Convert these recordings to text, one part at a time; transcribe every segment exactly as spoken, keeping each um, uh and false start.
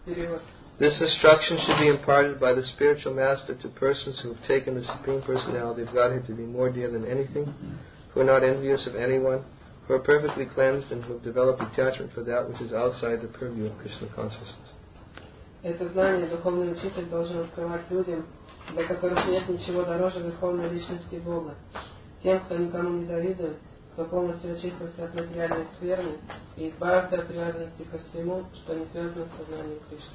This instruction should be imparted by the spiritual master to persons who have taken the Supreme Personality of Godhead to be more dear than anything, who are not envious of anyone, who are perfectly cleansed, and who have developed detachment for that which is outside the purview of Krishna consciousness. Это знание духовный учитель должен открывать людям, для которых нет ничего дороже верховной личности Бога, тем, кто никому не завидует, кто полностью очистился от материальной скверны и избавился от привязанности ко всему, что не связано с сознанием Кришны.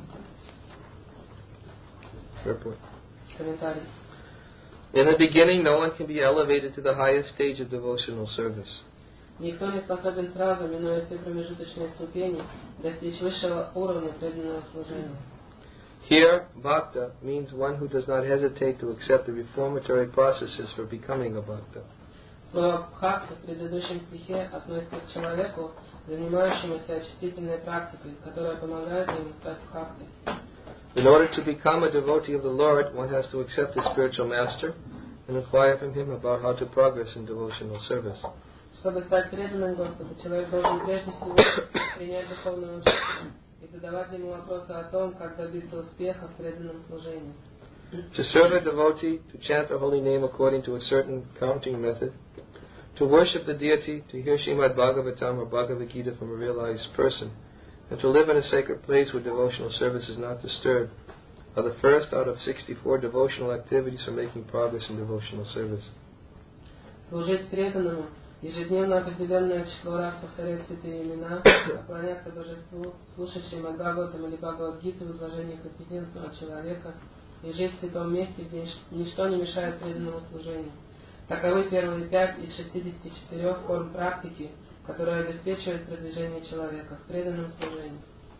Комментарий. In the beginning, no one can be elevated to the highest stage of devotional service. Никто не способен сразу, минуя все промежуточные ступени, достичь высшего уровня преданного служения. Here, bhakta means one who does not hesitate to accept the reformatory processes for becoming a bhakta. Слово бхакта в предыдущем стихе относится к человеку, занимающемуся очистительной практикой, которая помогает ему стать бхактой. In order to become a devotee of the Lord, one has to accept the spiritual master and inquire from him about how to progress in devotional service. Чтобы стать преданным Господу, человек должен прежде всего принять духовного учителя и задавать ему вопросы о том, как добиться успеха в преданном служении. To serve a devotee, to chant the holy name according to a certain counting method, to worship the deity, to hear Srimad Bhagavatam or Bhagavad Gita from a realized person, and to live in a sacred place where devotional service is not disturbed, are the first out of sixty-four devotional activities for making progress in devotional service. Служить преданному, ежедневно определенное число раз повторять святые имена, поклоняться божеству, слушать Шримад Бхагаватам или Бхагавад-гиту в изложении компетентного человека и жить в святом месте, где ничто не мешает преданному служению. Таковы первые пять из шестидесяти четырёх форм практики, которая обеспечивает продвижение человека в преданном служении.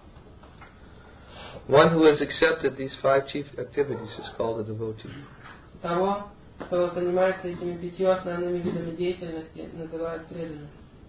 One who has accepted these five chief activities is called a devotee. Того, кто занимается этими пятью основными видами деятельности, называют преданным.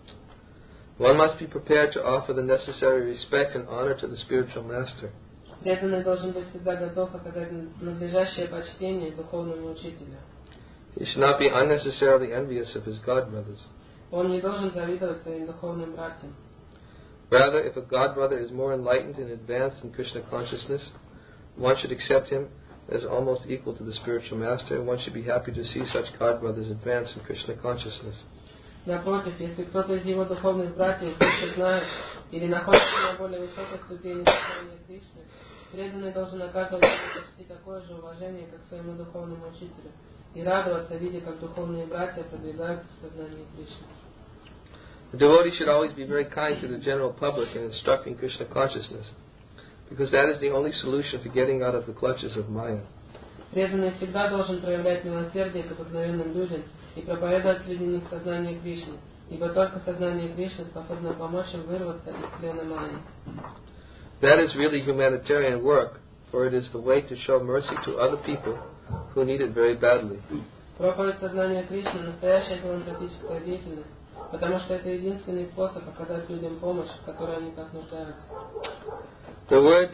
One must be prepared to offer the necessary respect and honor to the spiritual master. Преданный должен быть всегда готов оказать надлежащее почтение духовному учителю. He should not be unnecessarily envious of his godbrothers. Он не должен завидовать своим духовным братьям. Rather, if a godbrother is more enlightened and advanced in Krishna consciousness, one should accept him as almost equal to the spiritual master, and one should be happy to see such godbrothers advance in Krishna consciousness. Напротив, если кто-то из его духовных братьев больше знает или находится на более высокой ступени сознания Кришны, преданный должен оказывать почти такое же уважение, как своему духовному учителю, и радоваться, видя, как духовные братья продвигаются в сознании Кришны. The devotee should always be very kind to the general public in instructing Krishna consciousness, because that is the only solution for getting out of the clutches of Maya. Преданный всегда должен проявлять милосердие к обыкновенным людям и проповедовать среди них сознание Кришны, ибо только сознание Кришны способно помочь им вырваться из плена Майи. That is really humanitarian work, for it is the way to show mercy to other people who need it very badly. Проповедь сознания Кришны – настоящая филантропическая деятельность, потому что это единственный способ оказать людям помощь, в которой они так нуждаются. The word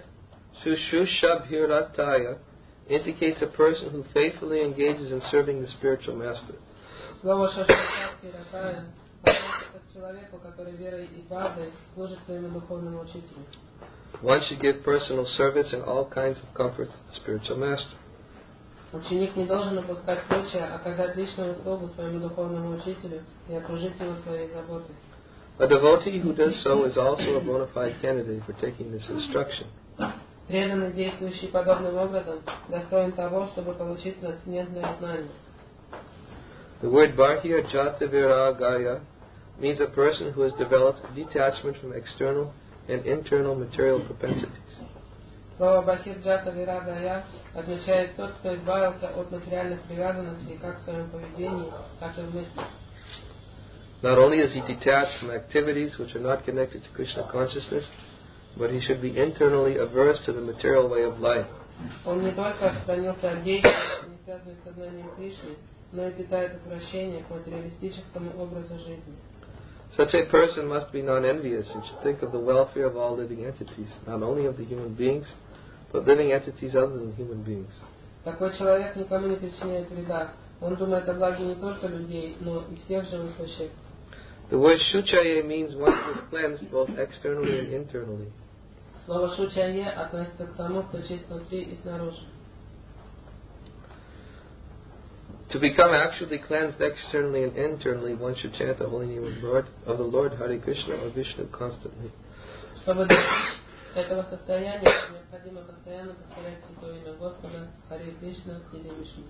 Shushushabhirataya indicates a person who faithfully engages in serving the spiritual master. Слово Шушусhabhirataya относится к человеку, который верой и правдой служит своему духовному учителю. One should give personal service and all kinds of comfort to the spiritual master. Ученик не должен упускать случая оказать личную услугу своему духовному учителю и окружить его своей заботой. A devotee who does so is also a bona fide candidate for taking this instruction. Преданный, действующий подобным образом, достоин того, чтобы получить трансцендентное знание. The word Bharya Jata Viragaya means a person who has developed detachment from external and internal material propensities. Слово Бахирджата Вирагая означает тот, кто избавился от материальных привязанностей как в своем поведении, так и в мыслях. Not only is he detached from activities which are not connected to Krishna consciousness, but he should be internally averse to the material way of life. Он не только отстранился от деятельности, не связанной с сознанием Кришны, но и питает отвращение к материалистическому образу жизни. Such a person must be non-envious and should think of the welfare of all living entities, not only of the human beings, but living entities other than human beings. Такой человек никому не причиняет вреда. Он думает о благе не только людей, но и всех живых существ. The word Shuchaye means one who is cleansed both externally and internally. Слово шучае относится к тому, кто чист внутри и снаружи. To become actually cleansed externally and internally, one should chant the holy name of the Lord, of the Lord Hare Krishna or Vishnu constantly. Чтобы достичь этого состояния, необходимо постоянно повторять святое имя Господа, Харе Кришна или Вишну.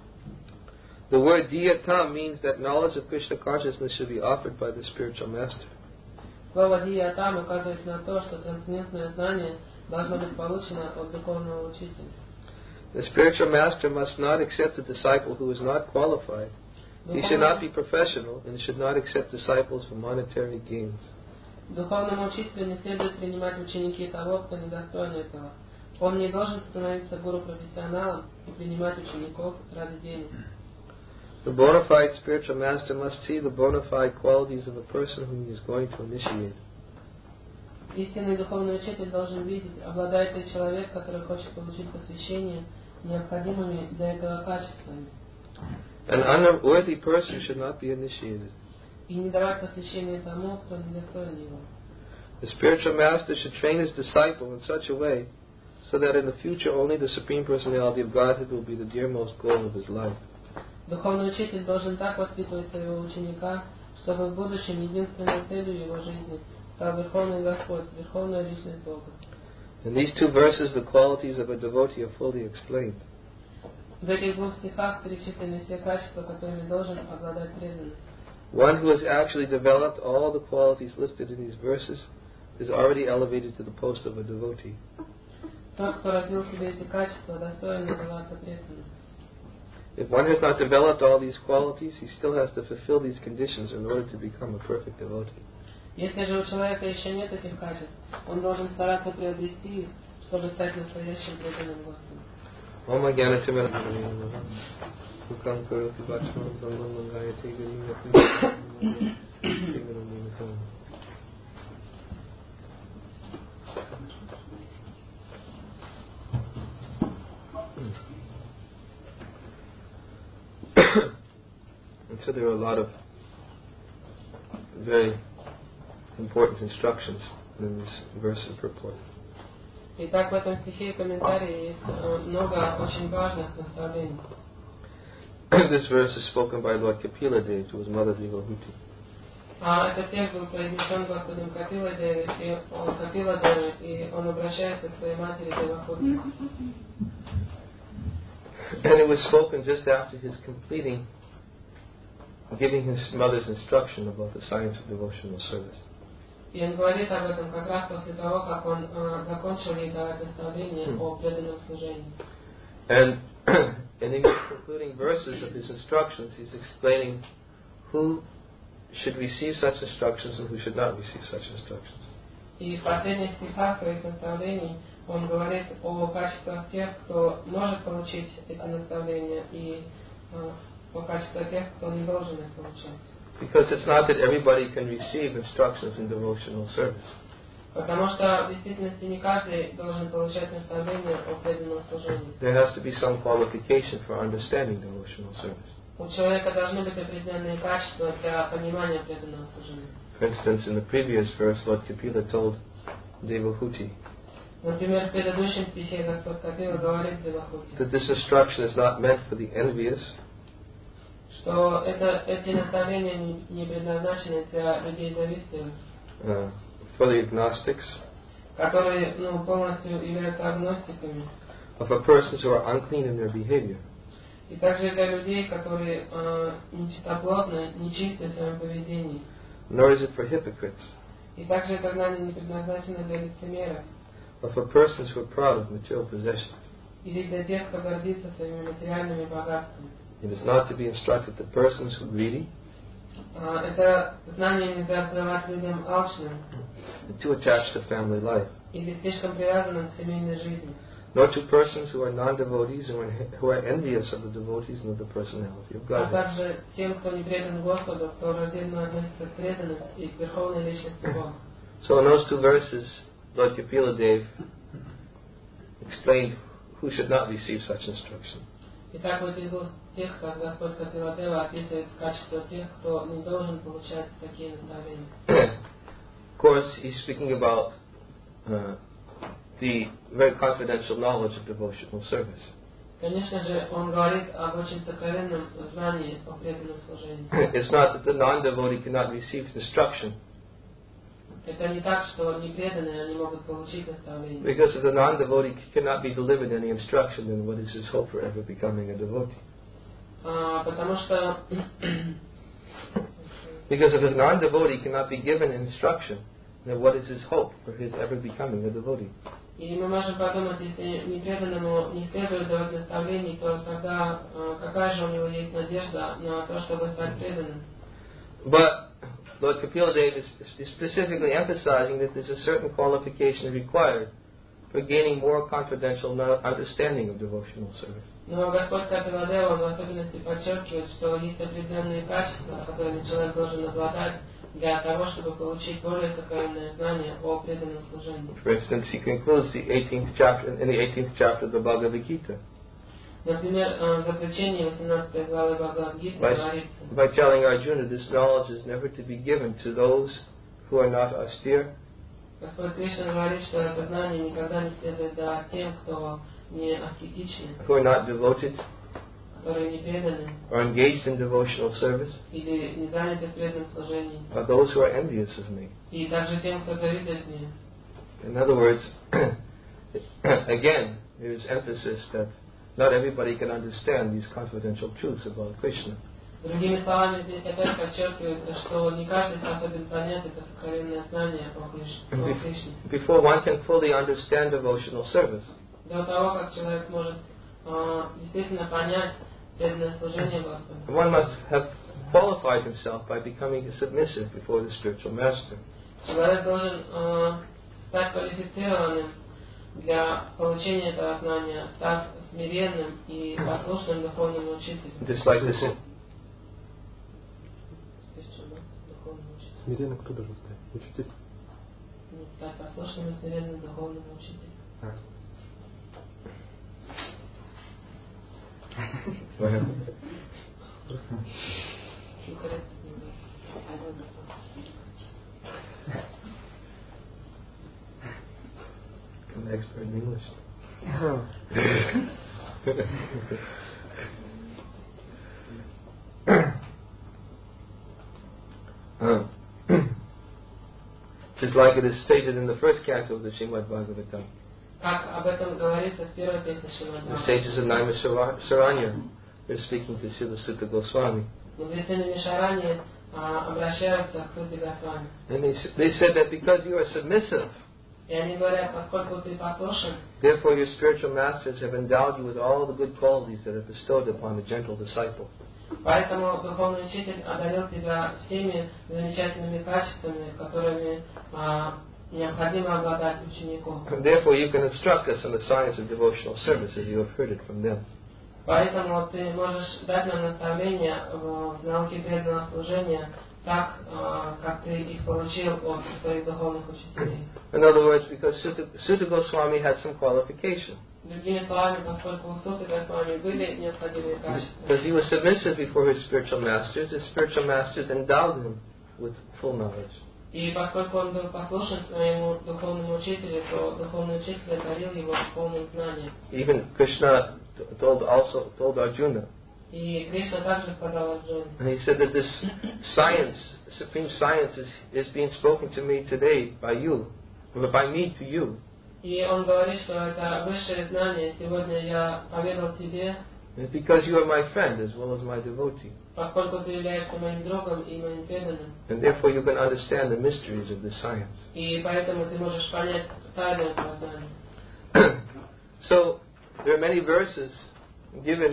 The word Diyatam means that knowledge of Krishna consciousness should be offered by the spiritual master. Слово Диятам указывает на то, что трансцендентное знание должно быть получено от духовного учителя. The spiritual master must not accept a disciple who is not qualified. He should not be professional and should not accept disciples for monetary gains. Духовному учителю не следует принимать ученики того, кто недостоин этого. Он не должен становиться гуру-профессионалом и принимать учеников ради денег. The bona fide spiritual master must see the bona fide qualities of a person whom he is going to initiate. Истинный духовный учитель должен видеть, обладает ли человек, который хочет получить посвящение, необходимыми для этого качествами. An unworthy person should not be initiated. И не давать посвящение тому, кто недостоин его. The spiritual master should train his disciple in such a way so that in the future only the Supreme Personality of Godhead will be the dearmost goal of his life. Духовный учитель должен так воспитывать своего ученика, чтобы в будущем единственной целью его жизни стал Верховный Господь, Верховная Личность Бога. In these two verses, the qualities of a devotee are fully explained. В этих двух стихах перечислены все качества, которыми должен обладать преданный. One who has actually developed all the qualities listed in these verses is already elevated to the post of a devotee. Тот, кто развил в себе эти качества, достоин называться преданным. If one has not developed all these qualities, he still has to fulfill these conditions in order to become a perfect devotee. Если же у человека еще нет этих качеств, он должен стараться приобрести их, чтобы стать настоящим преданным Господу. Om Jnana Timirandhaya Namaha Sukam Karoti Vachmam Brahman Mangayate Garim And so there are a lot of very important instructions in this verse of purport. Итак, в этом стихе и комментарии есть много очень важных наставлений. This verse is spoken by Lord Kapila Dev to his mother Devahuti. А этот текст был произнесен Господом Капила Девой, и он Капила Девой, и он обращается к своей матери Девахути. And it was spoken just after his completing, giving his mother's instruction about the science of devotional service. И он говорит об этом как раз после того, как он э, закончил ей давать наставление о преданном служении. And in the concluding verses of his instructions, he's explaining who should receive such instructions and who should not receive such instructions. И в последних стихах своих наставлений он говорит о качествах тех, кто может получить эти наставления, и э, о качествах тех, кто не должен их получать. Because it's not that everybody can receive instructions in devotional service. Потому что в действительности не каждый должен получать наставления о преданном служении. There has to be some qualification for understanding devotional service. У человека должны быть определенные качества для понимания преданного служения. For instance, in the previous verse, Lord Kapila told Devahuti Например, в предыдущем стихе Господь Капила говорит Девахути, that this instruction is not meant for the envious, что это, эти наставления не, не предназначены для людей завистливых, uh, for the agnostics, которые ну, полностью являются агностиками, or for persons who are unclean in their behavior. и также для людей, которые э, нечистоплотны, нечисты в своем поведении. Nor is it for hypocrites, И также это знание не предназначено для лицемеров, or for persons who are proud of material possessions. или для тех, кто гордится своими материальными богатствами. It is not to be instructed to persons who are greedy, Uh, это знание нельзя давать людям алчным and too attached to family life, или слишком привязанным к семейной жизни, nor to persons who are non-devotees and who are envious of the devotees and of the personality of а God. также тем, кто не предан Господу, кто раздельно относится к преданным и к Верховной Личности Бога. So in those two verses, Lord Kapila Dev explained who should not receive such instruction. Итак, в этих двух текстах Господь Капила Дева описывает качество тех, кто не должен получать такие наставления. Of course, he's speaking about uh, the very confidential knowledge of devotional service. Конечно же, он говорит об очень сокровенном знании о преданном служении. It's not that the non-devotee cannot receive instruction. Это не так, что непреданные они могут получить наставление. Because if the non-devotee cannot be delivered any instruction, then what is his hope for ever becoming a devotee? А, потому что Because if a non-devotee cannot be given instruction, then what is his hope for his ever becoming a devotee? И мы можем подумать, если непреданному не следует давать наставлений, то тогда э, какая же у него есть надежда на то, чтобы стать преданным? But Lord Kapila Dev is specifically emphasizing that there's a certain qualification required for gaining more confidential understanding of devotional service. Но Господь Капиладева в особенности подчеркивает, что есть определенные качества, которыми человек должен обладать для того, чтобы получить более сокровенное знание о преданном служении. For instance, he concludes the eighteenth chapter in the eighteenth chapter of the Bhagavad Gita. Например, в заключении восемнадцатой главы Бхагавад-гиты говорится: by telling Arjuna this knowledge is never to be given to those who are not austere. Господь Кришна говорит, что это знание никогда не следует давать тем, кто не аскетичны, who are not devoted, которые не преданы, or engaged in devotional service, или не заняты в преданном служении, or those who are envious of me. и также тем, кто завидует мне. In other words, again, there is emphasis that not everybody can understand these confidential truths about Krishna. Другими словами, здесь опять подчеркивается, что не каждый способен понять это сокровенное знание о Кришне. Before one can fully understand devotional service, до того, как человек сможет э, действительно понять преданное служение Господу, one must have qualified himself by becoming submissive before the spiritual master. Человек должен э, стать квалифицированным для получения этого знания, став смиренным и послушным духовному учителю. Just like this. Смиренно кто должен стать? Учитель? Нет, стать послушным и смиренным духовным учителем. А. An expert in English. uh, just like it is stated in the first canto of the Srimad Bhagavatam. Как об этом говорится в первой песне Шримад The sages of Naima Saranya are speaking to Srila Sutta Goswami. Мудрецы Шарани обращаются к Сутте Госвами. And they, they said that because you are submissive, И они говорят, поскольку ты послушен, therefore your spiritual masters have endowed you with all the good qualities that are bestowed upon a gentle disciple. поэтому духовный учитель одарил тебя всеми замечательными качествами, которыми а, необходимо обладать ученику. And therefore you can instruct us in the science of devotional service as you have heard it from them. Поэтому ты можешь дать нам наставления в науке преданного служения так, как ты их получил от своих духовных учителей. In other words, because Sutta, Sutta Goswami had some qualification. Другими словами, поскольку у Сутты Госвами были необходимые качества. Because he was submissive before his spiritual masters, his spiritual masters endowed him with full knowledge. И поскольку он был послушен своему духовному учителю, то духовный учитель одарил его полным знанием. Even Krishna told also told Arjuna. И Кришна также сказал Арджуне. And he said that this science, supreme science, is, is being spoken to me today by you, or by me to you. И он говорит, что это высшее знание сегодня я поведал тебе. And because you are my friend as well as my devotee. Поскольку ты являешься моим другом и моим преданным. And therefore you can understand the mysteries of this science. И поэтому ты можешь понять тайну этого знания. So there are many verses given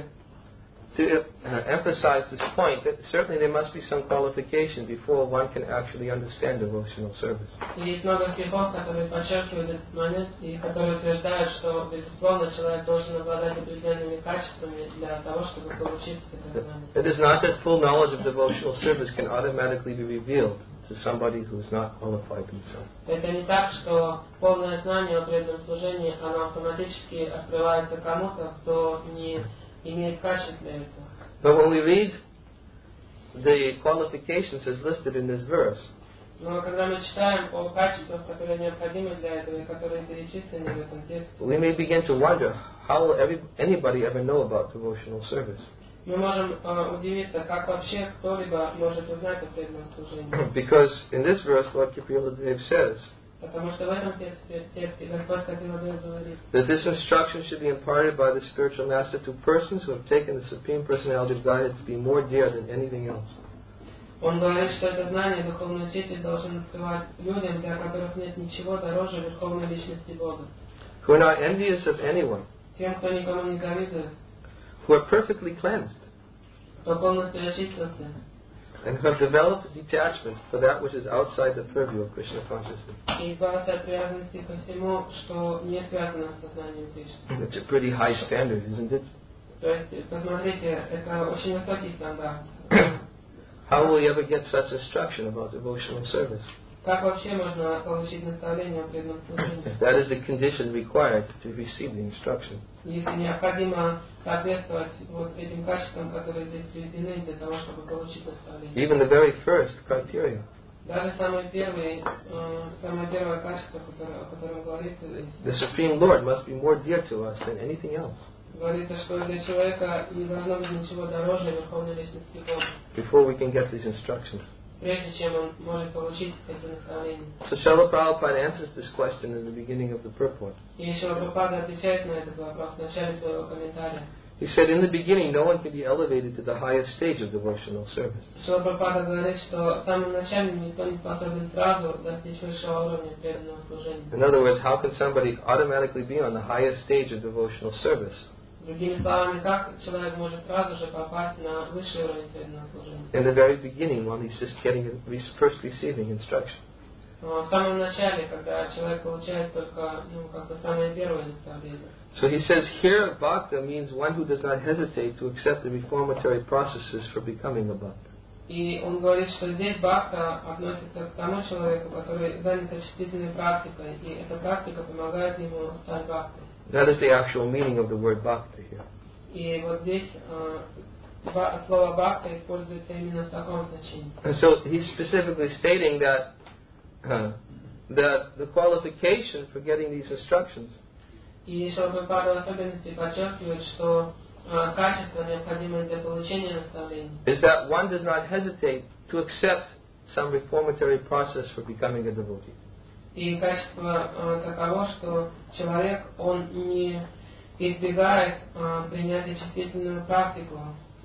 to uh, emphasize this point that certainly there must be some qualification before one can actually understand devotional service. И есть много стихов, которые подчеркивают этот момент и которые утверждают, что безусловно человек должен обладать определенными качествами для того, чтобы получить это знание. It is not that full knowledge of devotional service can automatically be revealed to somebody who is not qualified himself. Это не так, что полное знание о преданном служении, оно автоматически открывается кому-то, кто не имеет качеств для этого. But when we read the qualifications as listed in this verse, Но когда мы читаем о качествах, которые необходимы для этого и которые перечислены в этом тексте, we may begin to wonder, how will every, anybody ever know about devotional service? мы можем uh, удивиться, как вообще кто-либо может узнать о преданном служении. Because in this verse, Lord Kipriyadev says Потому что в этом тексте, тексте Господь Капиладев говорит, that this instruction should be imparted by the spiritual master to persons who have taken the Supreme Personality of Godhead to be more dear than anything else. Он говорит, что это знание Духовный Учитель должен открывать людям, для которых нет ничего дороже Верховной Личности Бога. Who are not envious of anyone, Тем, кто никому не завидует, who are perfectly cleansed, кто полностью очистился, and who have developed detachment for that which is outside the purview of Krishna consciousness. и избавился от привязанности ко всему, что не связано с сознанием Кришны. It's a pretty high standard, isn't it? То есть, посмотрите, это очень высокий стандарт. How will we ever get such instruction about devotional service? Как вообще можно получить наставление о преданном служении? If that is the condition required to receive the instruction. Если необходимо соответствовать вот этим качествам, которые здесь приведены, для того, чтобы получить наставление. Even the very first criteria. Даже самое первое, э, самое первое качество, которое, о котором говорится здесь, The Supreme Lord must be more dear to us than anything else говорится, что для человека не должно быть ничего дороже Верховной Личности Бога, before we can get these instructions. прежде чем он может получить эти наставления. So Srila Prabhupada answers this question in the beginning of the purport. И еще Прабхупада отвечает на этот вопрос в начале своего комментария. He said, in the beginning, no one can be elevated to the highest stage of devotional service. Шрила Прабхупада говорит, что в самом начале никто не способен сразу достичь высшего уровня преданного служения. In other words, how can somebody automatically be on the highest stage of devotional service? Другими словами, как человек может сразу же попасть на высший уровень преданного служения? In the very beginning, while he's just getting, first receiving instruction. В самом начале, когда человек получает только, ну, как бы самое первое наставление. So he says here, bhakta means one who does not hesitate to accept the reformatory processes for becoming a bhakta. И он говорит, что здесь бхакта относится к тому человеку, который занят очистительной практикой, и эта практика помогает ему стать бхактой. That is the actual meaning of the word bhakta here. И вот здесь э, слово бхакта используется именно в таком значении. And so he's specifically stating that uh, that the qualification for getting these instructions И Шрила Прабхупада в особенности подчеркивает, что э, качество, необходимое для получения наставлений, is that one does not hesitate to accept some reformatory process for becoming a devotee. и качество э, таково, что человек, он не избегает э, принять очистительную практику.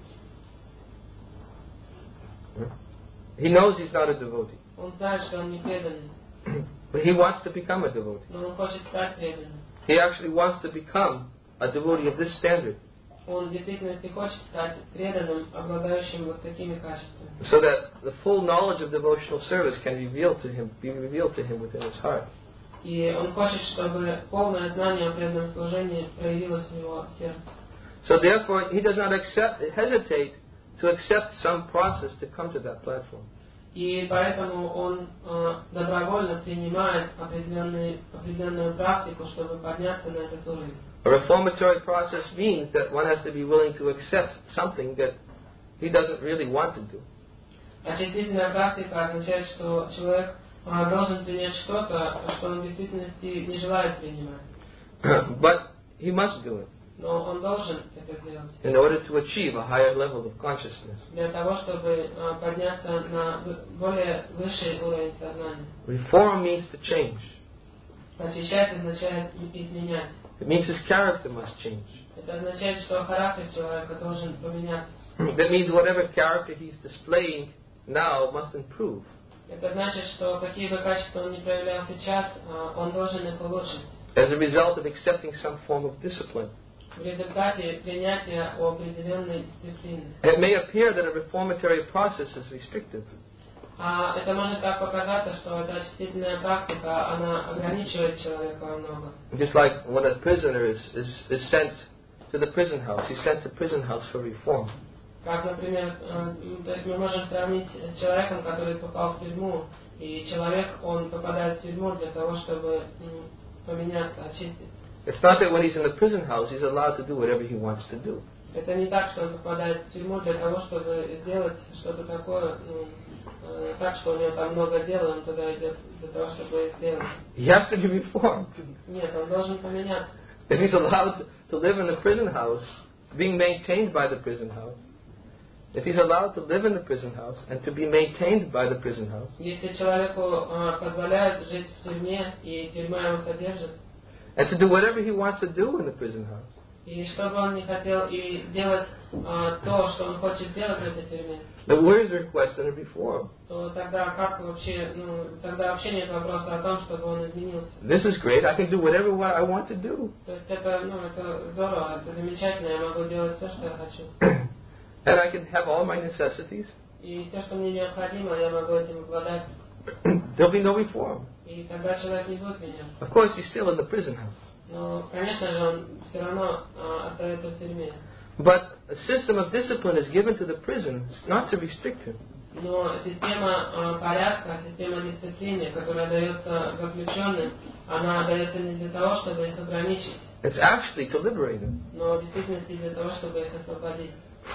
He knows he's not a devotee, Он знает, что он не преданный, but he wants to become a devotee. но он хочет стать преданным. He actually wants to become a devotee of this standard, Он в действительности хочет стать преданным, обладающим вот такими качествами. so that the full knowledge of devotional service can reveal to him, be revealed to him within his heart. И он хочет, чтобы полное знание о преданном служении проявилось в его сердце. So therefore, he does not accept, hesitate to accept some process to come to that platform. И поэтому он э, добровольно принимает определенную, определенную практику, чтобы подняться на этот уровень. A reformatory process means that one has to be willing to accept something that he doesn't really want to do. Очистительная практика означает, что человек э, должен принять что-то, что он в действительности не желает принимать. But he must do it Но он должен это сделать. in order to achieve a higher level of consciousness. Для того, чтобы э, подняться на более высший уровень сознания. Reform means to change. Очищать означает изменять. It means his character must change. Это означает, что характер человека должен поменяться. That means whatever character he's displaying now must improve. Это значит, что какие бы качества он ни проявлял сейчас, он должен их улучшить. As a result of accepting some form of discipline. В результате принятия определенной дисциплины. It may appear that a reformatory process is restrictive. А это может так показаться, что эта очистительная практика, она ограничивает человека во многом. Just like when a prisoner is, is, is sent to the prison house, he's sent to prison house for reform. Как, например, то есть мы можем сравнить с человеком, который попал в тюрьму, и человек, он попадает в тюрьму для того, чтобы поменяться, очиститься. It's not that when he's in the prison house, he's allowed to do whatever he wants to do. Это не так, что он попадает в тюрьму для того, чтобы сделать что-то такое, ну, э, так, что у него там много дел, он туда идет для того, чтобы их сделать. He has to be reformed. Нет, он должен поменяться. If he's allowed to live in the prison house, being maintained by the prison house, if he's allowed to live in the prison house and to be maintained by the prison house, Если человеку э, позволяют жить в тюрьме, и тюрьма его содержит, and to do whatever he wants to do in the prison house, и чтобы он не хотел и делать э, то, что он хочет сделать в этой тюрьме, then where is the question of reform? то тогда как вообще, ну, тогда вообще нет вопроса о том, чтобы он изменился. This is great. I can do whatever what I want to do. То есть это, ну, это здорово, это замечательно, я могу делать все, что я хочу. And I can have all my necessities. И все, что мне необходимо, я могу этим обладать. There'll be no reform. И тогда человек не будет меняться. Of course, he's still in the prison house. Но, конечно же, он все равно а, остается в тюрьме. But a system of discipline is given to the prison not to restrict him. Но система а, порядка, система дисциплины, которая дается заключенным, она дается не для того, чтобы их ограничить, It's actually to liberate him. но в действительности для того, чтобы их освободить.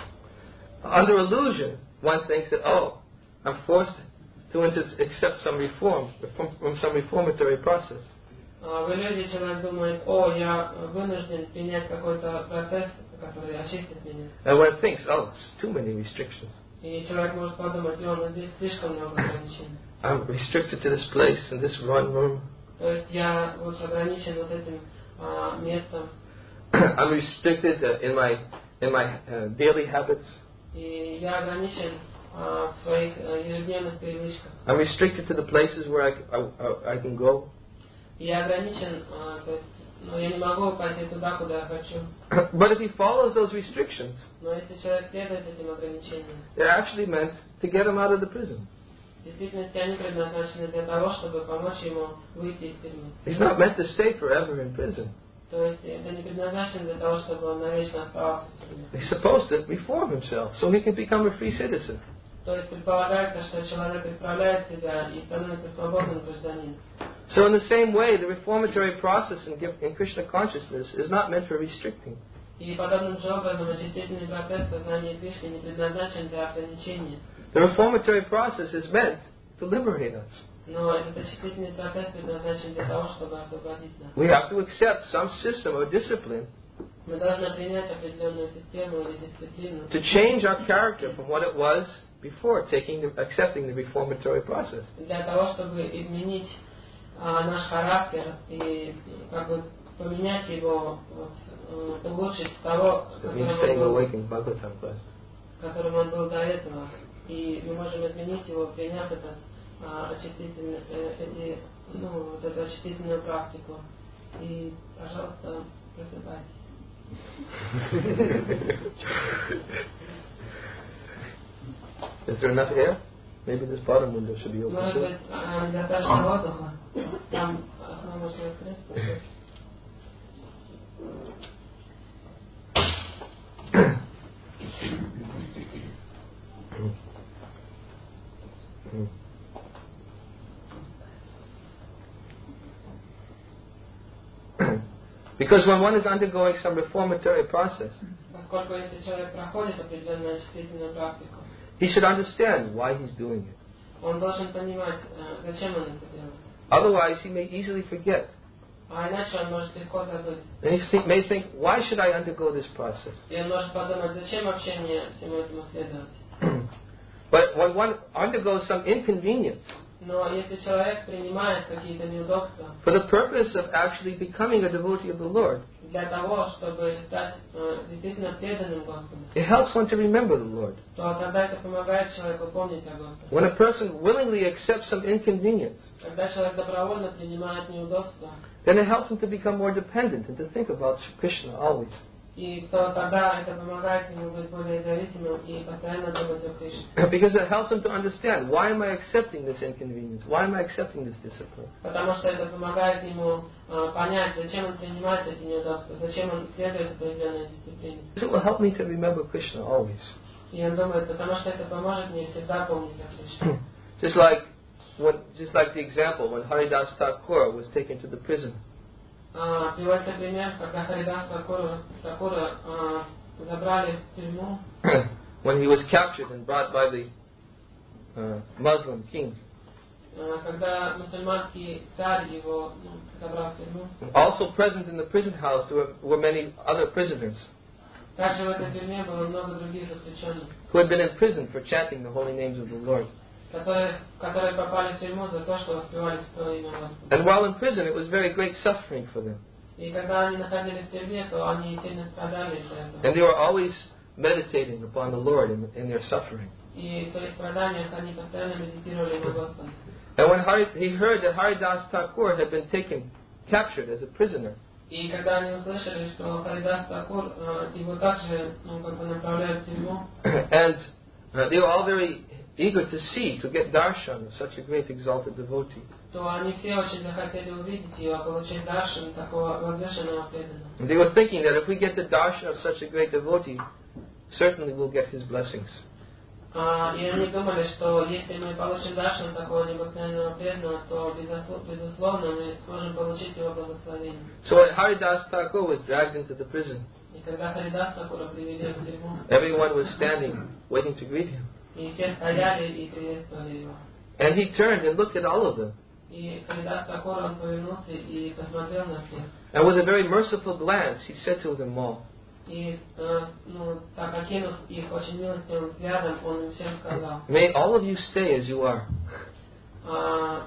Under illusion, one thinks that, oh, I'm forced to accept some reform, from, from some reformatory process. В иллюзии человек думает, о, я вынужден принять какой-то процесс, который очистит меня. And one thinks, oh, it's too many restrictions. И человек может подумать, о, здесь слишком много ограничений. I'm restricted to this place and this one room. То есть я вот ограничен вот этим а, местом. I'm restricted uh, in my in my uh, daily habits. И я ограничен а, в своих а, ежедневных привычках. I'm restricted to the places where I, I, I can go. И я ограничен, а, то есть, ну, я не могу пойти туда, куда я хочу. But if he follows those restrictions, Но если человек следует этим ограничениям, they're actually meant to get him out of the prison. в действительности они предназначены для того, чтобы помочь ему выйти из тюрьмы. He's not meant to stay forever in prison. То есть это не предназначено для того, чтобы он навечно оставался в тюрьме. He's supposed to reform himself so he can become a free citizen. То есть предполагается, что человек исправляет себя и становится свободным гражданином. So in the same way, the reformatory process in, in Krishna consciousness is not meant for restricting. И подобным же образом очистительный процесс сознания Кришны не предназначен для ограничения. The reformatory process is meant to liberate us. Но этот очистительный процесс предназначен для того, чтобы освободить нас. We have to accept some system or discipline Мы должны принять определенную систему или дисциплину, to change our character from what it was before taking the, accepting the reformatory process. для того, чтобы изменить а, наш характер и как бы поменять его, вот, э, улучшить того, That means которым staying он был, awake in Bhagavatam class. которым он был до этого. И мы можем изменить его, приняв это а, очистительное, э, эти, ну, вот эту очистительную практику. И, пожалуйста, просыпайтесь. Is there enough air? Maybe this bottom window should be open Может too. быть, а, достаточно воздуха. Там окно можно открыть. Because when one is undergoing some reformatory process, Поскольку если человек проходит определенную очистительную практику, he should understand why he's doing it. он должен понимать, э, зачем он это делает. Otherwise, he may easily forget. А иначе он может легко забыть. And he think, may think, why should I undergo this process? И он может подумать, зачем вообще мне всему этому следовать. But when one undergoes some inconvenience Но если человек принимает какие-то неудобства for the purpose of actually becoming a devotee of the Lord, для того, чтобы стать э, действительно преданным Господу, it helps one to remember the Lord. то тогда это помогает человеку помнить о Господе. When a person willingly accepts some inconvenience, Когда человек добровольно принимает неудобства, then it helps him to become more dependent and to think about Krishna always. и то тогда это помогает ему быть более зависимым и постоянно думать о Кришне. Because it helps him to understand, why am I accepting this inconvenience? Why am I accepting this discipline? Потому что это помогает ему э, понять, зачем он принимает эти неудобства, зачем он следует определенной дисциплине. It will help me to remember Krishna always. И он думает, потому что это поможет мне всегда помнить о Кришне. Just like, when, just like the example when Haridas Thakur was taken to the prison. Uh, приводится пример, когда Харидас Такура, Такура uh, забрали в тюрьму. When he was captured and brought by the uh, Muslim king. Когда мусульманский царь его ну, забрал в тюрьму. Also present in the prison house there were, were many other prisoners. Также в этой тюрьме было много других заключенных, who had been in prison for chanting the holy names of the Lord. которые, которые попали в тюрьму за то, что воспевали свое имя Господа. And while in prison, it was very great suffering for them. И когда они находились в тюрьме, то они сильно страдали из-за этого. And they were always meditating upon the Lord in, in their suffering. И в своих страданиях они постоянно медитировали на Господа. And when Hari, he heard that Haridas Thakur had been taken, captured as a prisoner, И когда они услышали, что Харидас Такур его также ну, как бы направляют в тюрьму, and uh, they were all very eager to see, to get darshan of such a great exalted devotee. то они все очень захотели увидеть его, получить даршан такого возвышенного преданного. And they were thinking that if we get the darshan of such a great devotee, certainly we'll get his blessings. Uh, и они думали, что если мы получим даршан такого необыкновенного преданного, то безусловно мы сможем получить его благословение. So when Haridas Thakur was dragged into the prison, И когда Харидас Такура привели в тюрьму, everyone was standing, waiting to greet him. и все стояли и приветствовали его. And he turned and looked at all of them. И Харидас Такур, он повернулся и посмотрел на всех. And with a very merciful glance, he said to them all, И, э, ну, так окинув их очень милостивым взглядом, он им всем сказал: "May all of you stay as you are." а,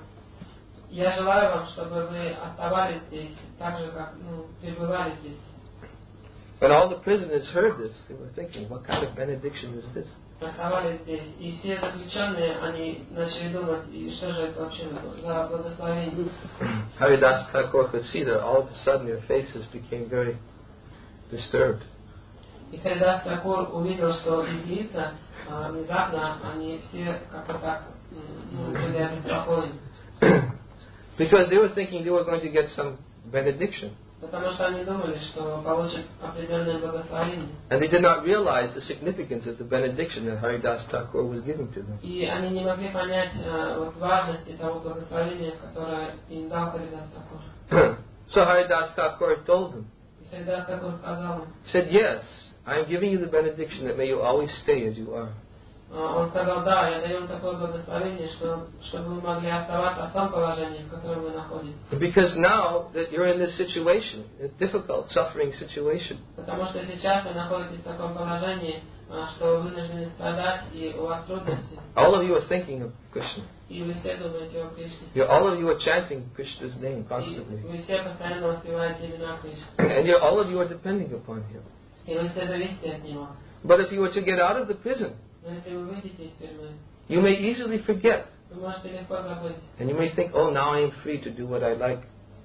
я желаю вам, чтобы вы оставались здесь, так же, как ну, пребывали здесь. When all the prisoners heard this, they were thinking, what kind of benediction is this? Оставались здесь. И все заключенные, они начали думать, и что же это вообще за благословение. Haridas Thakur could see that all of a sudden their faces became very disturbed. И Харидас Такур увидел, что их лица а, внезапно, они все как-то так ну, были обеспокоены. Because they were thinking they were going to get some benediction. Потому что они думали, что получат определенное благословение. And they did not realize the significance of the benediction that Haridas Thakur was giving to them. И они не могли понять э, вот, важности того благословения, которое им дал Харидас Такур. So Haridas Thakur told them, И Харидас Такур сказал им, said, yes, I am giving you the benediction that may you always stay as you are. он сказал: да, я даю вам такое благословение, что, чтобы вы могли оставаться в том положении, в котором вы находитесь. Because now that you're in this situation, a difficult, suffering situation, Потому что сейчас вы находитесь в таком положении, что вы вынуждены страдать, и у вас трудности. all of you are thinking of Krishna. И вы все думаете о Кришне. You're, all of you are chanting Krishna's name И constantly. вы все постоянно воспеваете имена Кришны. And you're, all of you are depending upon him. И вы все зависите от Него. But if you were to get out of the prison, Но если вы выйдете из тюрьмы, you may easily forget. вы можете легко забыть. And you may think, oh, now I am free to do what I like.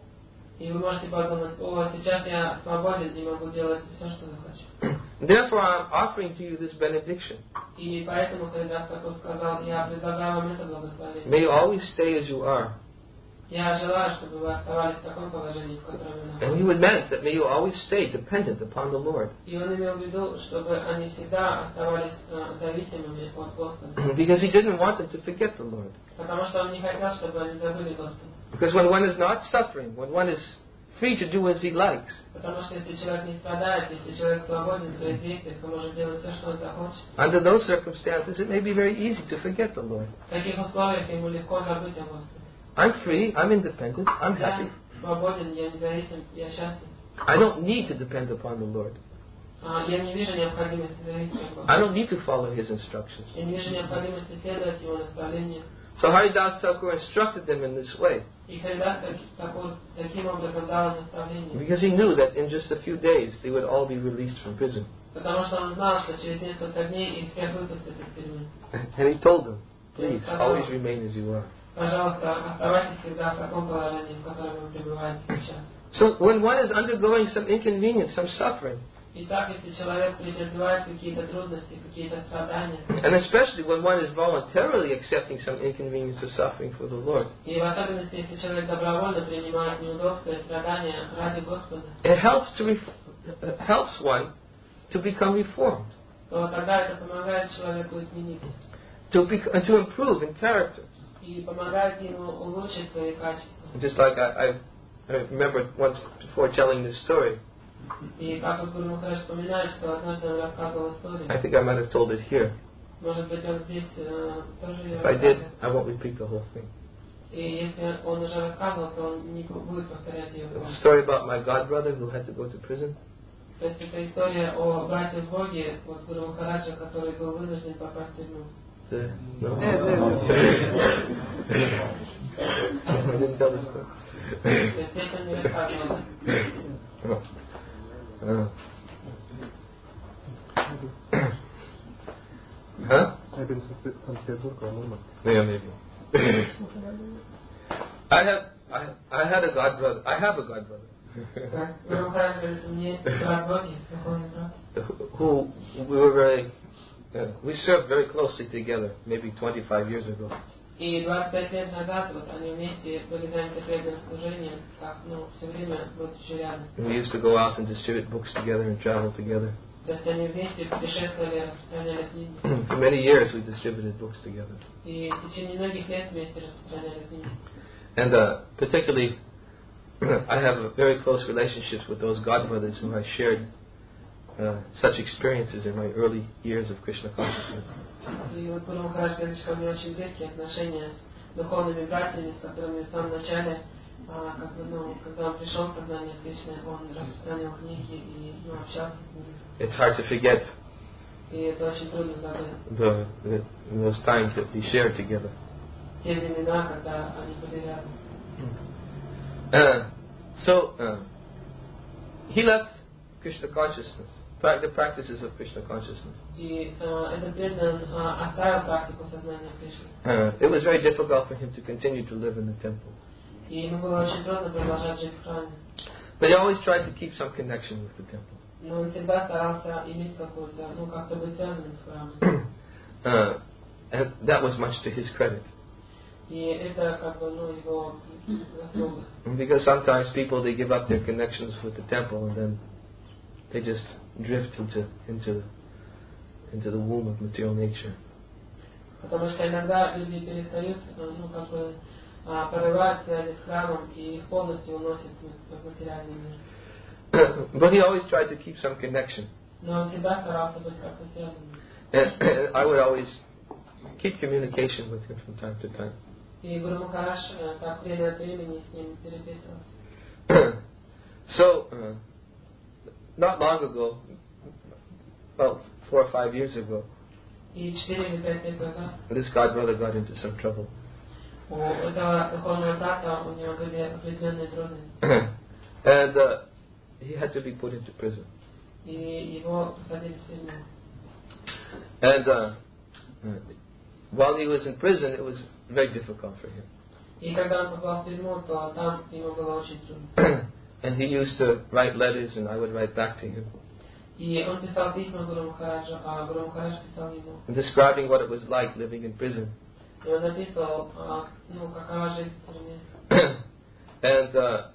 И вы можете подумать: о, сейчас я свободен и могу делать все, что захочу. Therefore, I'm offering to you this benediction. И поэтому Харидас Такур сказал: я предлагаю вам это благословение. May you always stay as you are. Я желаю, чтобы вы оставались в таком положении, в котором вы And находитесь. he would meant that may you always stay dependent upon the Lord. И он имел в виду, чтобы они всегда оставались э, зависимыми от Господа. Because he didn't want them to forget the Lord. Потому что он не хотел, чтобы они забыли Господа. Because when one is not suffering, when one is free to do as he likes, Потому что если человек не страдает, если человек свободен в своих действиях, то может делать все, что он захочет. under those circumstances, it may be very easy to forget the Lord. В таких условиях ему легко забыть о Господе. I'm free, I'm independent, I'm Я happy. свободен, я независим, я счастлив. I don't need to depend upon the Lord. А, Я не вижу необходимости зависеть от I Господа. don't need to follow his instructions. Я не вижу необходимости следовать его наставлениям. So Haridas Thakur instructed them in this way. И Харидас Такур таким образом дал наставление. Because he knew that in just a few days they would all be released from prison. Потому что он знал, что через несколько дней их всех выпустят из тюрьмы. And he told them, please, always remain as you are. Пожалуйста, оставайтесь всегда в таком положении, в котором вы пребываете сейчас. So when one is undergoing some inconvenience, some suffering, Итак, если человек претерпевает какие-то трудности, какие-то страдания, and especially when one is voluntarily accepting some inconvenience or suffering for the Lord, и в особенности, если человек добровольно принимает неудобства и страдания ради Господа, it helps to ref- helps one to become reformed, то тогда это помогает человеку измениться to be, uh, to improve in character. и помогает ему улучшить свои качества. Just like I, I, I remember once before telling this story, И как вот Гуру Махарадж вспоминает, что однажды он рассказывал историю, I think I might have told it here. Может быть, он здесь э, тоже ее If I did, I won't repeat the whole thing. И если он уже рассказывал, то он не будет повторять ее. It's a story about my godbrother who had to go to prison. То есть это история о брате в Боге, вот Гуру Махараджа, который был вынужден попасть в тюрьму. The, no? I didn't tell this story. То есть это не рассказывал. Uh. Huh? Maybe in Saint Petersburg or Murmansk. Yeah, maybe. I have, I, I had a god brother. I have a god brother. Who we were very, uh, we served very closely together, maybe twenty-five years ago. И двадцать пять лет назад вот они вместе были заняты преданным служением, как, ну, все время будучи рядом. We used to go out and distribute books together and travel together. То есть они вместе путешествовали, распространяли книги. For many years we distributed books together. И в течение многих лет вместе распространяли книги. And uh, particularly, I have very close relationships with those godbrothers whom I shared uh, such experiences in my early years of Krishna consciousness. И вот Гуру Махарадж говорит, что у меня очень близкие отношения с духовными братьями, с которыми в самом начале, а, как бы, ну, когда он пришел в сознание Кришны, он распространял книги и, ну, общался с ними. It's hard to forget И это очень трудно забыть. the, the those times that we shared together. Те времена, когда они были рядом. Uh, so uh, he left Krishna consciousness, the practices of Krishna consciousness. И uh, этот преданный uh, оставил практику сознания Кришны. Uh, it was very difficult for him to continue to live in the temple. И ему было очень трудно продолжать жить в храме. But he always tried to keep some connection with the temple. Но он всегда старался иметь какую-то, ну, как-то быть связанным с храмом. uh, and that was much to his credit. И это как бы, ну, его заслуга. Because sometimes people, they give up their connections with the temple and then they just drift into into into the womb of material nature. Потому что иногда люди перестают, ну, как бы, порывать связи с храмом и их полностью уносят в материальный мир. But he always tried to keep some connection. Но он всегда старался быть как-то связанным. And I would always keep communication with him from time to time. И Гуру Махарадж так время от времени с ним переписывался. So, uh, not long ago, about four or five years ago, И четыре или пять лет назад this god brother got into some trouble. у этого духовного брата у него были определенные трудности. And uh, he had to be put into prison. И его посадили в тюрьму. And uh, while he was in prison, it was very difficult for him. И когда он попал в тюрьму, то там ему было очень трудно. And he used to write letters, and I would write back to him, И он писал письма Гуру Махараджу, а Гуру Махарадж писал ему. describing what it was like living in prison. И он написал, ну, какова жизнь в тюрьме. and uh,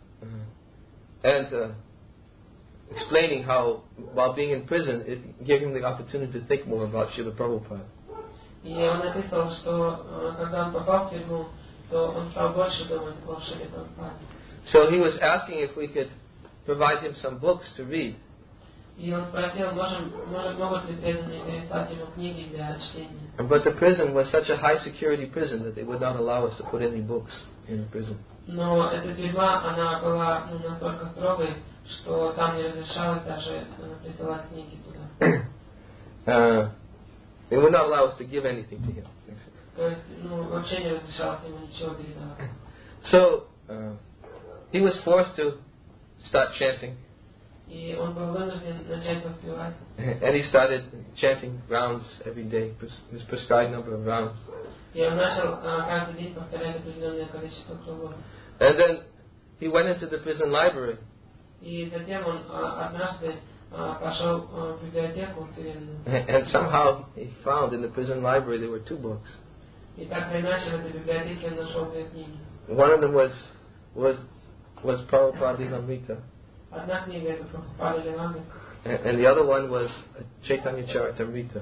and uh, explaining how, while being in prison, it gave him the opportunity to think more about Srila Prabhupada. И он написал, что когда он попал в тюрьму, то он стал больше думать о Шриле Прабхупаде. So he was asking if we could provide him some books to read. И он спросил, можем, может, могут ли преданные переслать ему книги для чтения. But the prison was such a high security prison that they would not allow us to put any books in the prison. Но эта тюрьма, она была, ну, настолько строгой, что там не разрешалось даже присылать книги туда. uh, they would not allow us to give anything to him. То есть, ну, вообще не разрешалось ему ничего передавать. So uh, he was forced to start chanting. И он был вынужден начать воспевать. And he started chanting rounds every day, his prescribed number of rounds. И он начал каждый день повторять определенное количество кругов. And then he went into the prison library. И затем он однажды пошел в библиотеку тюремную. And somehow he found in the prison library there were two books. И так или иначе в этой библиотеке он нашел две книги. One of them was was was Prabhupada Lilamrita. Одна книга это Прабхупада Лиламрita. And the other one was Chaitanya Charitamrita.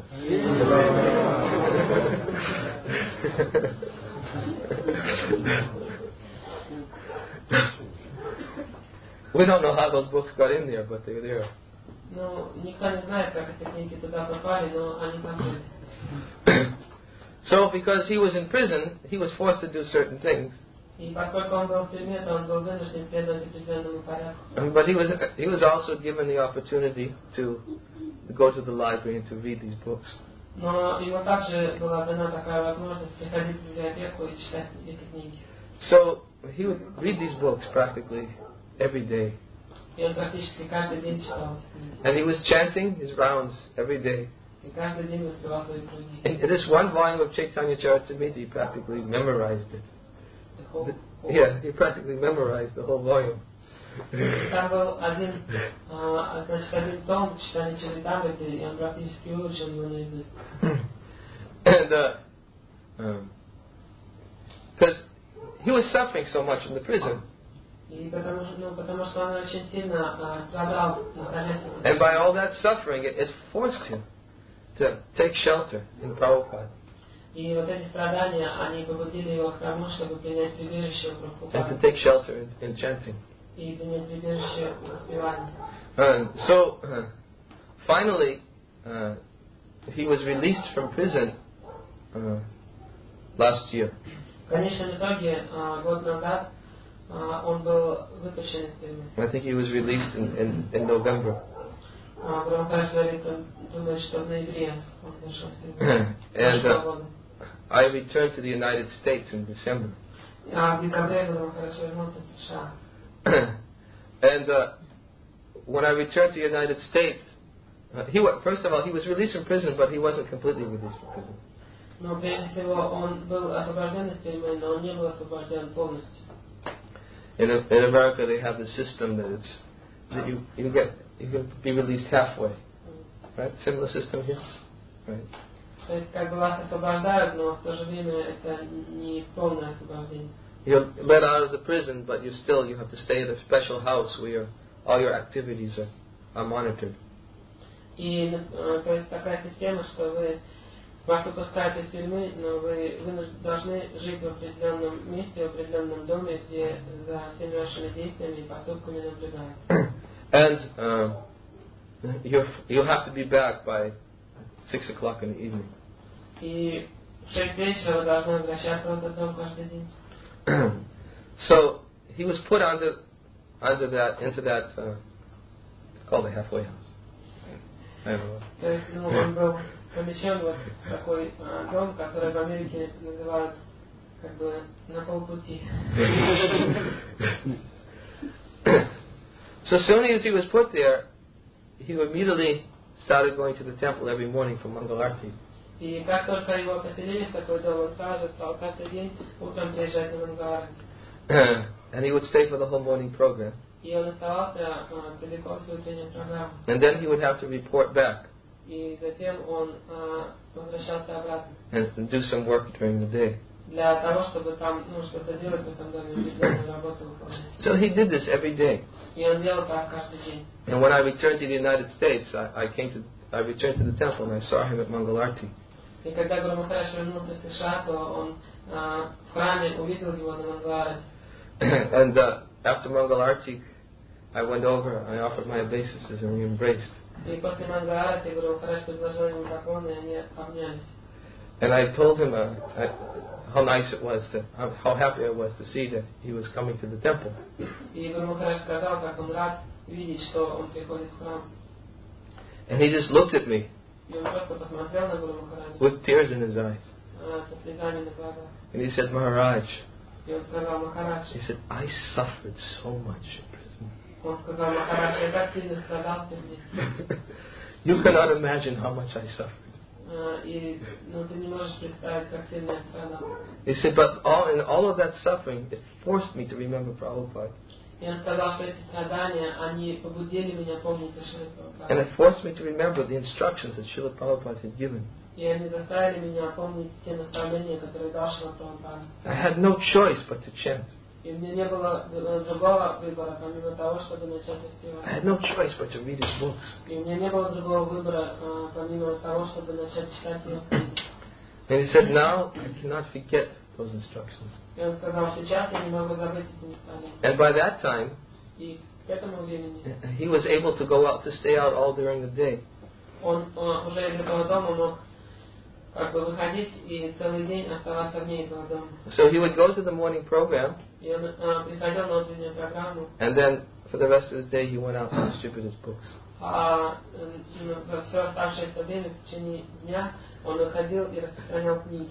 We don't know how those books got in there, but they were there. Ну, никто не знает, как эти книги туда попали, но они там были. So, because he was in prison, he was forced to do certain things. И поскольку он был в тюрьме, то он был вынужден следовать определенному порядку. But he was he was also given the opportunity to go to the library and to read these books. Но ему также была дана такая возможность приходить в библиотеку и читать эти книги. So he would read these books practically every day. И он практически каждый день читал эти книги. And he was chanting his rounds every day. И каждый день воспевал свои круги. In this one volume of Chaitanya Charitamrita, he practically memorized it. The whole, whole Yeah, he practically memorized the whole volume. Там был один, а, значит, один том читания Чаритамриты, и он практически выучил его наизусть. And because um, he was suffering so much in the prison. И потому, ну, потому что он очень сильно а, страдал, находясь в And by all that suffering, it, it forced him to take shelter in Prabhupada. И вот эти страдания, они побудили его к тому, чтобы принять прибежище в And to Прабхупаде. take shelter in, in chanting. И принять прибежище в воспевании. Uh, so, uh, finally, uh, he was released from prison uh, last year. В конечном итоге, а, год назад, а, он был выпущен из тюрьмы. I think he was released in, in, in November. Брамхаш говорит, он думает, что в ноябре он вышел из тюрьмы. And прошлого uh, года. I returned to the United States in December. А в декабре Брамхаш вернулся в США. And uh, when I returned to the United States, uh, he wa- first of all, he was released from prison, but he wasn't completely released from prison. Но прежде всего он был освобожден из тюрьмы, но он не был освобожден полностью. In, in America, they have the system that it's that you you get you can be released halfway, right? Similar system here, right? То есть как бы вас освобождают, но в то же время это не полное освобождение. You're let out of the prison, but you still you have to stay at a special house where your, all your activities are, are monitored. И э, то есть такая система, что вы вас выпускают из тюрьмы, но вы, вы должны жить в определенном месте, в определенном доме, где за всеми вашими действиями и поступками наблюдают. And uh, you you'll have to be back by six o'clock in the evening. И в шесть вечера вы должны возвращаться в этот дом каждый день. So he was put under under that into that uh, it's called a halfway house. I don't know. То есть, ну, он был помещен вот в такой а, дом, который в Америке называют как бы на полпути. So soon as he was put there, he immediately started going to the temple every morning for Mangalarti. И как только его поселили в такой дом, он сразу стал каждый день утром приезжать на Мангаларти. And he would stay for the whole morning program. И он оставался а, целиком с утренней программой. And then he would have to report back И затем он а, возвращался обратно. and do some work during the day. Для того, чтобы там, ну, что-то делать в этом доме, определенную работу выполнять. So he did this every day. И он делал так каждый день. And when I returned to the United States, I, I came to I returned to the temple and I saw him at Mangalarti. И когда Гуру Махарадж вернулся в США, то он а, в храме увидел его на Мангаларти. And uh, after Mangalarti, I went over, I offered my obeisances and we embraced. И после Мангаларти Гуру Махарадж предложил ему поклон, и они обнялись. And I told him uh, I, how nice it was, to, how, how happy I was to see that he was coming to the temple. И Гуру Махарадж сказал, как он рад видеть, что он приходит в храм. And he just looked at me И он просто посмотрел на Гуру Махараджа with tears in his eyes. а, со слезами на глазах. And he said, Maharaj, И он сказал, Махарадж, he said, I suffered so much in prison. он сказал, Махарадж, я так сильно страдал в тюрьме. You cannot imagine how much I suffered. А, И ну, ты не можешь представить, как сильно я страдал. He said, but all in all of that suffering, it forced me to remember Prabhupada. И он сказал, что эти страдания, они побудили меня помнить о Шрила And Прабхупаде. it forced me to remember the instructions that Srila Prabhupada had given. И они заставили меня помнить те наставления, которые дал Шрила Прабхупада. I had no choice but to chant. И у меня не было другого выбора, помимо того, чтобы начать I воспевать. had no choice but to read his books. И у меня не было другого выбора, а, помимо того, чтобы начать читать его книги. And he said, now I cannot forget those instructions. И он сказал, сейчас я не могу забыть эти наставления. And by that time, И к этому времени he was able to go out, to stay out all during the day. он uh, уже из этого дома мог как бы выходить и целый день оставаться вне этого дома. So he would go to the morning program, И он uh, приходил на утреннюю программу, and then for the rest of the day he went out and distributed his books. а во все оставшееся время в течение дня он выходил и распространял книги.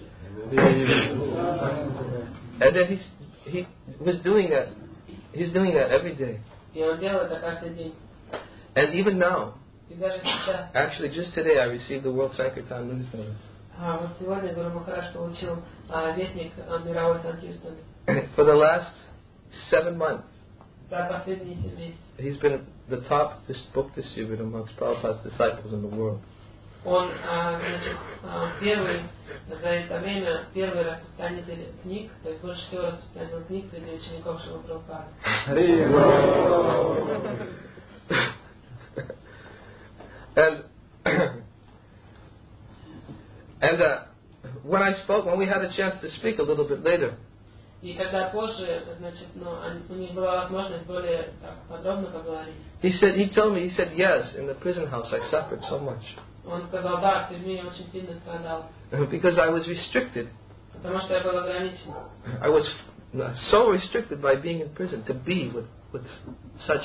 And then he he was doing that. He's doing that every day. И он делал это каждый день. And even now, И даже сейчас, actually just today I received the World Sankirtan newsletter. а, вот сегодня Гуру Махарадж получил а, вестник а, мировой Санкиртаны. For the last seven months, За последние семь месяцев. he's been the top dis- book distributor amongst Prabhupada's disciples in the world. Он, а, значит, а, первый за это время, первый распространитель книг, то есть больше всего распространил книг среди учеников Шрила Прабхупады. and and uh, when I spoke, when we had a chance to speak a little bit later, И когда позже, значит, ну, они- у них была возможность более так, подробно поговорить, he said, he told me, he said, yes, in the prison house I suffered so much он сказал, да, в тюрьме я очень сильно страдал, because I was restricted. потому что я был ограничен. I was so restricted by being in prison to be with with such.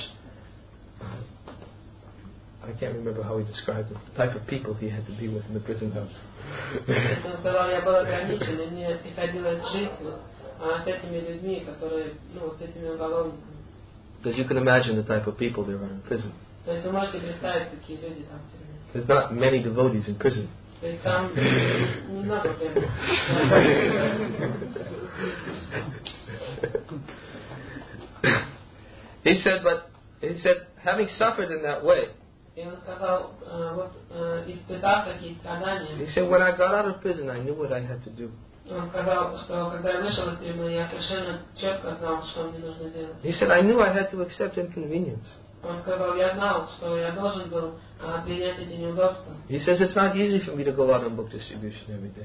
I can't remember how he described it. The type of people he had to be with in the prison house. Он сказал, я был ограничен, и мне приходилось жить вот, а, с этими людьми, которые, ну, вот с этими уголовниками. Because you can imagine the type of people there are in prison. То есть вы можете представить, какие люди там в тюрьме. There's not many devotees in prison. То есть там немного преданных. He said, but he said, having suffered in that way, И он сказал, э, вот, э, испытав такие страдания, he said, when I got out of prison, I knew what I had to do. он сказал, что когда я вышел из тюрьмы, я совершенно четко знал, что мне нужно делать. He said, I knew I had to accept inconvenience. Он сказал, я знал, что я должен был а, принять эти неудобства. He says, it's not easy for me to go out on book distribution every day.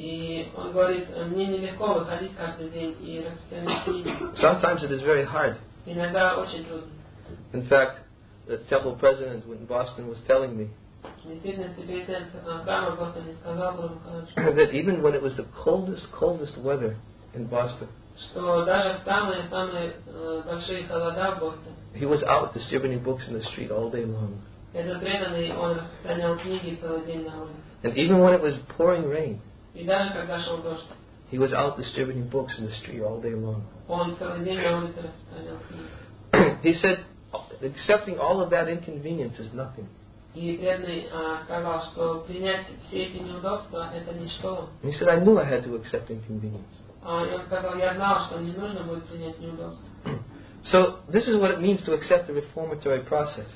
И он говорит, мне нелегко выходить каждый день и распространять книги. Sometimes it is very hard. Иногда очень трудно. In fact, the temple president in Boston was telling me В действительности, президент храма в Бостоне сказал Гуру Махараджу, that even when it was the coldest, coldest weather in Boston, что даже в самые-самые э, большие холода в Бостоне, he was out distributing books in the street all day long. этот преданный, он распространял книги целый день на улице. And even when it was pouring rain, И даже когда шел дождь, he was out distributing books in the street all day long. он целый день на улице распространял книги. He said, accepting all of that inconvenience is nothing. И преданный а, сказал, что принять все эти неудобства – это ничто. And he said, I knew I had to accept inconvenience. А, и он сказал, я знал, что мне нужно будет принять неудобства. So this is what it means to accept the reformatory process.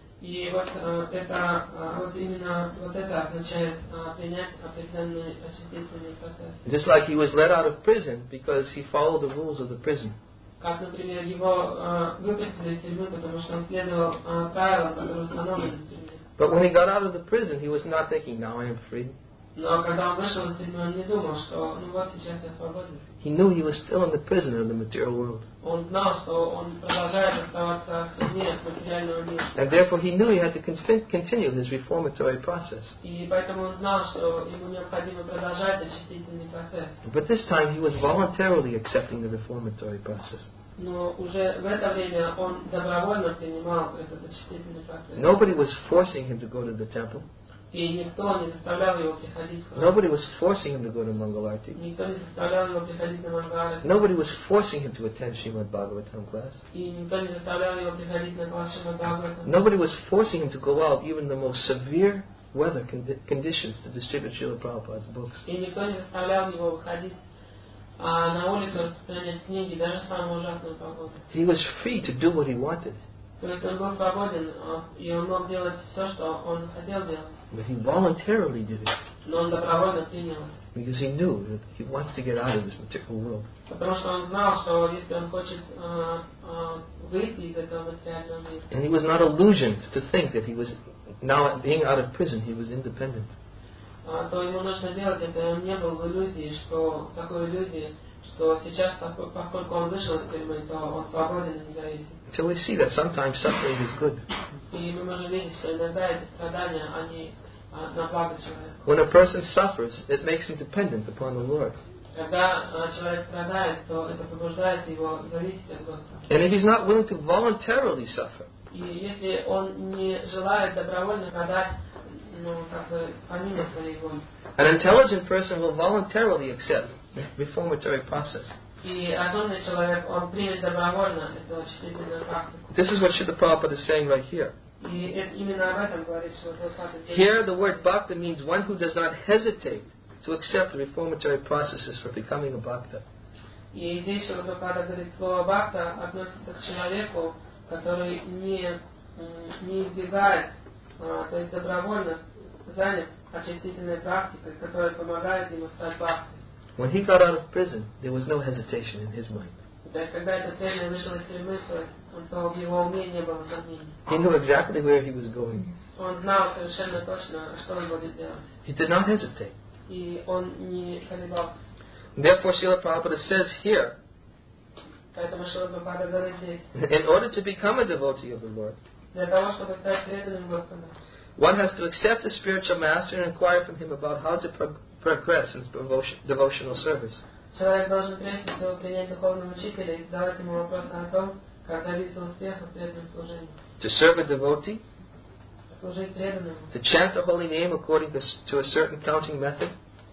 И вот э, это, а, вот именно вот это означает а, принять определенный очистительный процесс. Just like he was let out of prison because he followed the rules of the prison. Как, например, его э, выпустили из тюрьмы, потому что он следовал э, правилам, которые установлены в тюрьме. But when he got out of the prison, he was not thinking, now I am free. Но когда он вышел из тюрьмы, он не думал, что ну вот сейчас я свободен. He knew he was still in the prison of the material world. Он знал, что он продолжает оставаться в тюрьме материального мира. And therefore he knew he had to con- continue his reformatory process. И поэтому он знал, что ему необходимо продолжать очистительный процесс. But this time he was voluntarily accepting the reformatory process. Но уже в это время он добровольно принимал этот очистительный процесс. Nobody was forcing him to go to the temple. И никто не заставлял его приходить в храм. Nobody was forcing him to go to Mangalarti. Никто не заставлял его приходить на Мангалы. Nobody was forcing him to attend Srimad Bhagavatam class. И никто не заставлял его приходить на класс Шримад Бхагаватам. Nobody was forcing him to go out even in the most severe weather condi- conditions to distribute Srila Prabhupada's books. И никто не заставлял его выходить а, на улицу распространять книги, даже в самую ужасную погоду. He was free to do what he wanted, То есть он был свободен, а, и он мог делать все, что он хотел делать. but he voluntarily did it Но он добровольно принял это. because he knew that he wants to get out of this material world. Потому что он знал, что если он хочет а, а, выйти из этого материального мира, And he was not illusioned to think that he was, now being out of prison, he was independent. а, то ему нужно делать это. Он не был в иллюзии, что в такой иллюзии, что сейчас, поскольку он вышел из тюрьмы, то он свободен и независим. So we see that sometimes suffering is good. И мы можем видеть, что иногда эти страдания, они на благо человека. When a person suffers, it makes him dependent upon the Lord. Когда человек страдает, то это побуждает его зависеть от Господа. And if he's not willing to voluntarily suffer, И если он не желает добровольно страдать, ну, как бы, помимо своей воли. an intelligent person will voluntarily accept the reformatory process. И разумный человек, он примет добровольно эту очистительную практику. This is what Srila Prabhupada is saying right here. И это, именно об этом говорит Шрила Прабхупада. Here the word bhakta means one who does not hesitate to accept the reformatory processes for becoming a bhakta. И здесь Шрила Прабхупада говорит, слово бхакта относится к человеку, который не, не избегает, а, то есть добровольно занят очистительной практикой, которая помогает ему стать бхактой. When he got out of prison, there was no hesitation in his mind. То есть, когда этот преданный вышел из тюрьмы, то, есть, то в его уме не было сомнений. He knew exactly where he was going. Он знал совершенно точно, что он будет делать. He did not hesitate. И он не колебался. Therefore, Srila Prabhupada says here, Поэтому Шрила Прабхупада говорит здесь, in order to become a devotee of the Lord, для того, чтобы стать преданным Господу, one has to accept the spiritual master and inquire from him about how to pro- progress in devotion, devotional service. человек должен прежде всего принять духовного учителя и задавать ему вопросы о том, как добиться успеха в преданном служении. To serve a devotee, Служить преданному, to chant the holy name according to, to a certain counting method,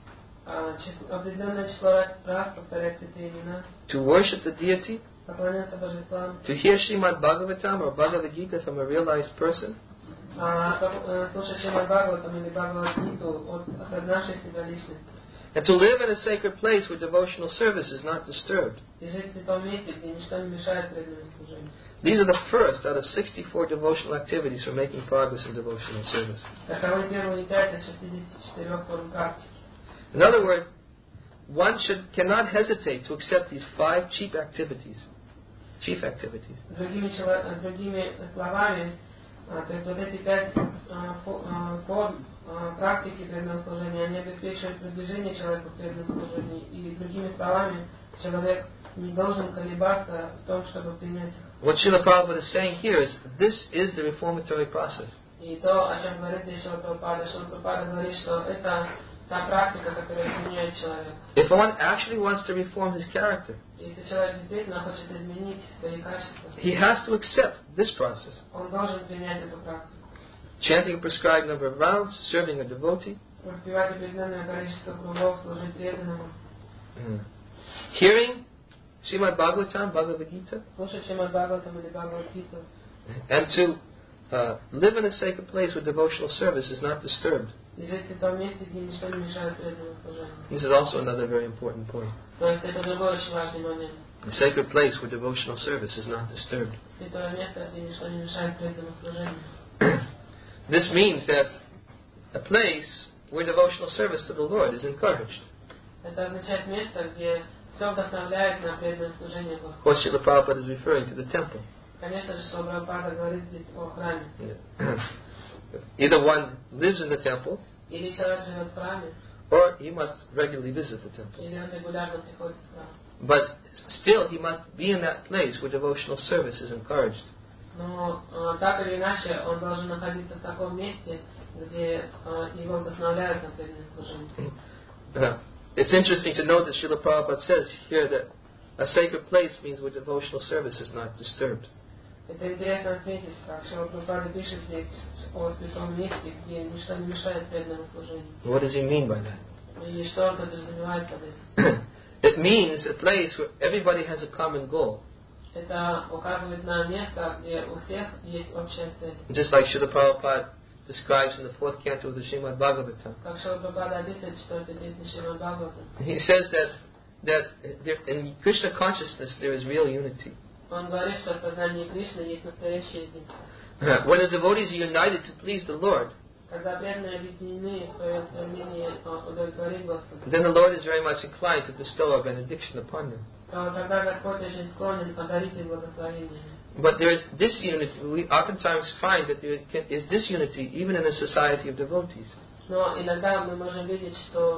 а, чис- определенное число раз, раз повторять святые имена, to worship the deity, поклоняться божествам, to hear Srimad Bhagavatam or Bhagavad Gita from a realized person, а, по- э, слушать Шримад Бхагаватам или Бхагавад-гиту от осознавшей себя личности. and to live in a sacred place where devotional service is not disturbed. И жить в святом месте, где ничто не мешает преданному служению. These are the first out of sixty-four devotional activities for making progress in devotional service. Таковы первые пять из шестидесяти четырёх форм практики. In other words, one should cannot hesitate to accept these five chief activities, chief activities, Другими, чело- другими словами, а, то есть вот эти пять а, фо- а, форм а, практики преданного служения, они обеспечивают продвижение человека в преданном служении. И другими словами, человек не должен колебаться в том, чтобы принять их. What Srila Prabhupada is saying here is this is the reformatory process. И то, о чем говорит здесь Шрила Прабхупада, Шрила Прабхупада говорит, что это та практика, которая изменяет человека. If one actually wants to reform his character, Если человек действительно хочет изменить свои качества, he has to accept this process. он должен принять эту практику. Chanting a prescribed number of rounds, serving a devotee, Воспевать определенное количество кругов, служить преданному, hearing Srimad Bhagavatam, Bhagavad Gita, слушать Шримад Бхагаватам или Бхагавад-гиту, and to uh, live in a sacred place where devotional service is not disturbed. и жить в том месте, где ничто не мешает преданному служению. This is also another very important point. То есть это другой очень важный момент. A sacred place where devotional service is not disturbed. Святое место, где ничто не мешает преданному служению. This means that a place where devotional service to the Lord is encouraged. Это означает место, где все вдохновляет на преданное служение Of Господу. course, Srila Prabhupada is referring to the temple. Конечно же, Шрила Прабхупада говорит здесь о храме. Either one lives in the temple, Или человек живет в храме, or he must regularly visit the temple. или он регулярно приходит в храм. But still, he must be in that place where devotional service is encouraged. Но э, так или иначе, он должен находиться в таком месте, где э, его вдохновляют на преданное служение. Uh, it's interesting to note that Srila Prabhupada says here that a sacred place means where devotional service is not disturbed. Это интересно отметить, как Шрила Прабхупада пишет здесь о святом месте, где ничто не мешает преданному служению. What does he mean by that? И что он подразумевает под этим? It means a place where everybody has a common goal. Это указывает на место, где у всех есть общая цель. Just like Srila Prabhupada describes in the fourth canto of the Srimad Bhagavatam. Как Шрила Прабхупада описывает в четвёртой песне Шримад Бхагаватам. He says that that there, in Krishna consciousness there is real unity. Он говорит, что в сознании Кришны есть настоящее единство. When the devotees are united to please the Lord, Когда преданные объединены в своем стремлении удовлетворить Господа, then the Lord is very much inclined to bestow a benediction upon them. то тогда Господь очень склонен одарить их благословением. But there is disunity. We oftentimes find that there is disunity even in a society of devotees. Но иногда мы можем видеть, что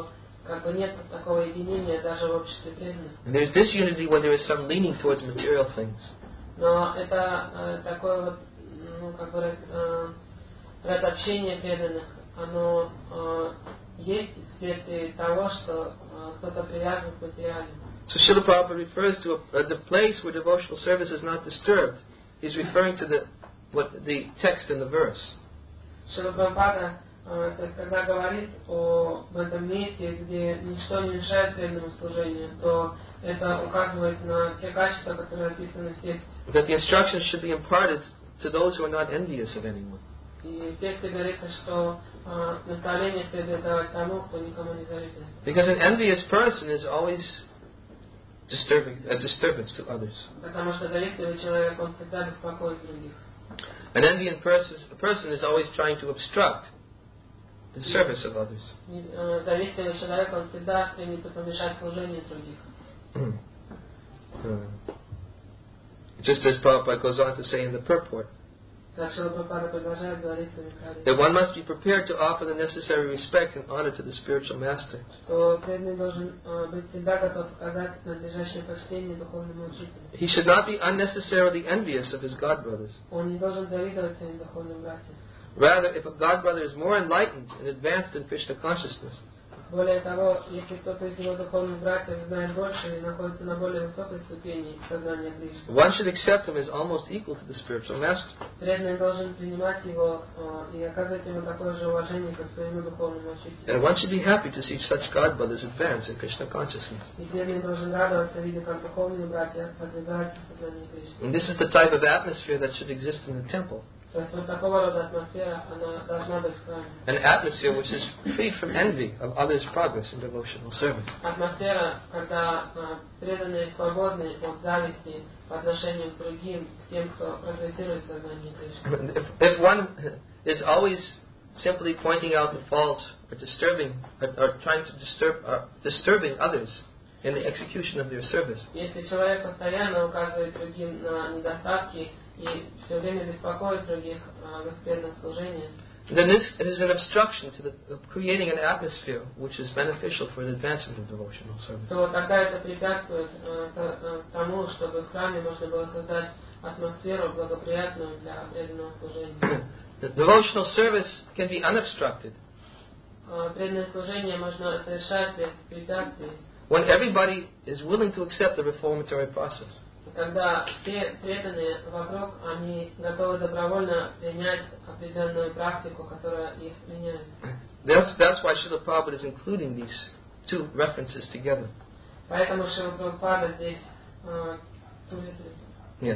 как бы нет такого единения даже в обществе преданных. And there's disunity when there is some leaning towards material things. Но это э, такое вот, ну, как бы, э, разобщение преданных, оно э, есть вследствие того, что э, кто-то привязан к материалу. So Srila Prabhupada refers to a, uh, the place where devotional service is not disturbed. He's referring to the what the text in the verse. Шрила Прабхупада, э, то есть, когда говорит о в этом месте, где ничто не мешает преданному служению, то это указывает на те качества, которые описаны в тексте. That the instructions should be imparted to those who are not envious of anyone. И в тексте говорится, что э, наставление следует давать тому, кто никому не завидует. Because an envious person is always disturbing, a disturbance to others. Потому что завистливый человек, он всегда беспокоит других. An envious person, a person is always trying to obstruct the service of others. Э, Завистливый человек, он всегда стремится помешать служению других. uh, just as Prabhupada goes on to say in the purport, Как Шрила Прабхупада продолжает говорить в комментариях, that one must be prepared to offer the necessary respect and honor to the spiritual master. что преданный должен э, быть всегда готов оказать надлежащее почтение духовному учителю. He should not be unnecessarily envious of his god brothers. Он не должен завидовать своим духовным братьям. Rather, if a god brother is more enlightened and advanced in Krishna consciousness, Более того, если кто-то из его духовных братьев знает больше и находится на более высокой ступени сознания Кришны, one should accept him as almost equal to the spiritual master. преданный должен принимать его э, и оказывать ему такое же уважение, как своему духовному учителю. And one should be happy to see such god brothers advance in Krishna consciousness. И преданный должен радоваться, видя, как духовные братья продвигаются в сознании Кришны. And this is the type of atmosphere that should exist in the temple. То есть вот такого рода атмосфера, она должна быть в храме. An atmosphere which is free from envy of others' progress in devotional service. Атмосфера, когда э, преданные свободны от зависти по отношению к другим, к тем, кто прогрессирует в сознании Кришны. If, if one is always simply pointing out the faults or disturbing or, or trying to disturb or disturbing others in the execution of their service, Если человек постоянно указывает другим на недостатки и все время беспокоит других э, в их преданном служении, then this is an obstruction to the, of creating an atmosphere which is beneficial for the advancement of devotional service. то тогда это препятствует э, со- э, тому, чтобы в храме можно было создать атмосферу благоприятную для преданного служения. The devotional service can be unobstructed Э, преданное служение можно совершать без препятствий, when everybody is willing to accept the reformatory process. когда все преданные вокруг, они готовы добровольно принять определенную практику, которая их меняет. That's, that's why Srila Prabhupada is including these two references together. Поэтому Шрила Прабхупада здесь э, Yes.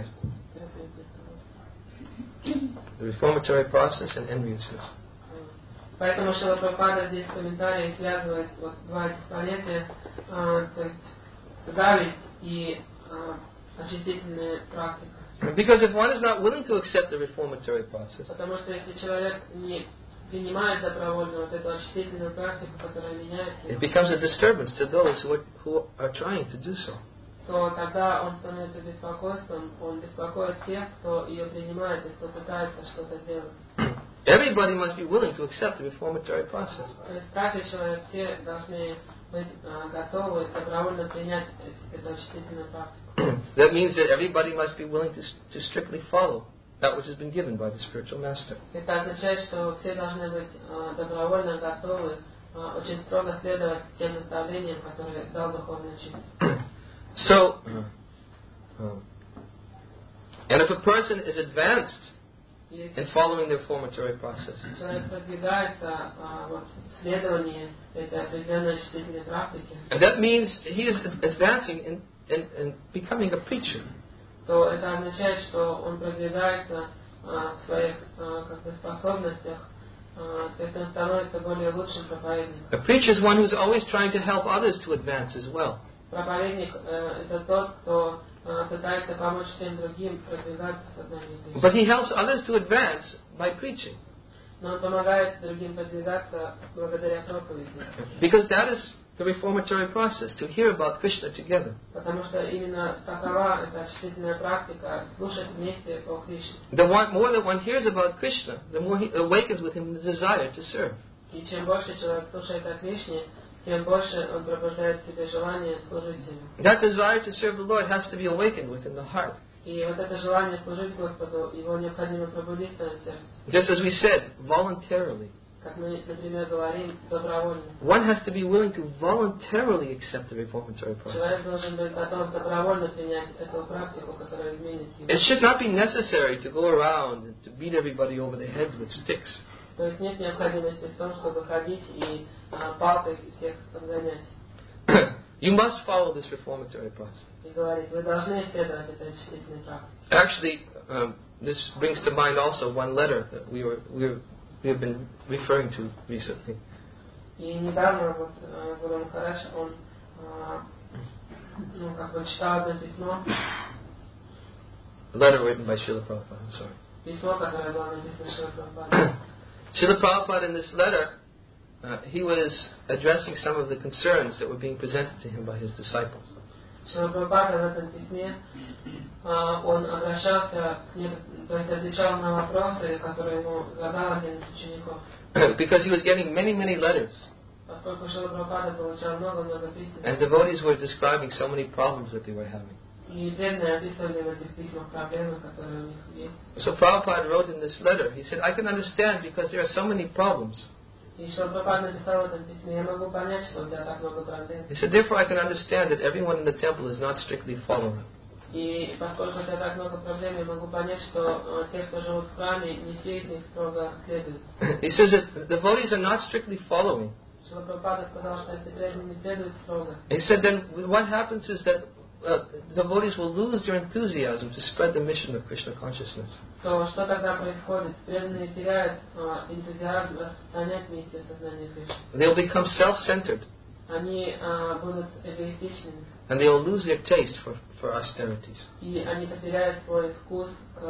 The reformatory process and enviousness. Поэтому Шрила Прабхупада здесь в комментарии связывает вот два этих понятия, э, то есть зависть и э, очистительная практика. Because if one is not willing to accept the reformatory process, Потому что если человек не принимает добровольно вот эту очистительную практику, которая меняет it его, becomes a disturbance to those who are, who are trying to do so. то тогда он становится беспокойством, он беспокоит тех, кто ее принимает и кто пытается что-то сделать. Everybody must be willing to accept the reformatory process. То есть каждый человек, все должны быть э, готовы добровольно принять эти- эту очистительную практику. That means that everybody must be willing to, to strictly follow that which has been given by the spiritual master. Это означает, что все должны быть э, добровольно готовы э, очень строго следовать тем наставлениям, которые дал духовный учитель. So, um, and if a person is advanced Если in following the reformatory process, человек продвигается э, вот, в следовании этой определенной очистительной практики, and that means he is advancing in, in, in becoming a preacher. то это означает, что он продвигается э, в своих э, как бы, способностях, э, то есть он становится более лучшим проповедником. A preacher is one who's always trying to help others to advance as well. Проповедник э, это тот, кто э, пытается помочь всем другим продвигаться в сознании Кришны. But he helps others to advance by preaching. Но он помогает другим продвигаться благодаря проповеди. Because that is the reformatory process, to hear about Krishna together. Потому что именно такова эта очистительная практика, слушать вместе о Кришне. The one, more that one hears about Krishna, the more he awakens with him the desire to serve. И чем больше человек слушает о Кришне, тем больше он пробуждает в себе желание служить ему. That desire to serve the Lord has to be awakened within the heart. И вот это желание служить Господу, его необходимо пробудить в своем сердце. Just as we said, voluntarily. Как мы, например, говорим, добровольно. One has to be willing to voluntarily accept the reformatory process. Человек должен быть готов добровольно принять эту практику, которая изменит его. It should not be necessary to go around and to beat everybody over the head with sticks. То есть нет необходимости в том, чтобы ходить и а, палкой всех подгонять. You must follow this reformatory process. И говорить, вы должны исследовать этой очистительной практике. Actually, um, this brings to mind also one letter that we were we were, we have been referring to recently. И недавно вот Гуру Махарадж, он а, ну как бы читал одно письмо. A letter written by Srila Prabhupada. I'm sorry. Письмо, которое было написано Шрила Прабхупадой. Srila Prabhupada in this letter, uh, he was addressing some of the concerns that were being presented to him by his disciples. Шрила Прабхупада в этом письме а, он обращался к ним, то есть отвечал на вопросы, которые ему задал один из учеников. Because he was getting many, many letters. Поскольку Шрила Прабхупада получал много-много писем. And devotees were describing so many problems that they were having. И преданные описывали в этих письмах проблемы, которые у них есть. So Prabhupada wrote in this letter, he said, I can understand because there are so many problems. И Шрила Прабхупада написал в этом письме, я могу понять, что у тебя так много проблем. He said, therefore I can understand that everyone in the temple is not strictly following. И поскольку у тебя так много проблем, я могу понять, что те, кто живут в храме, не все из них строго следуют. He says that devotees are not strictly following. Шрила Прабхупада сказал, что если преданные не следуют строго, He said then what happens is that uh, devotees will lose their enthusiasm to spread the mission of Krishna consciousness. то что тогда происходит? Преданные теряют а, энтузиазм распространять миссию сознания Кришны. They'll become self-centered. Они а, будут эгоистичными. And they'll lose their taste for, for austerities. И они потеряют свой вкус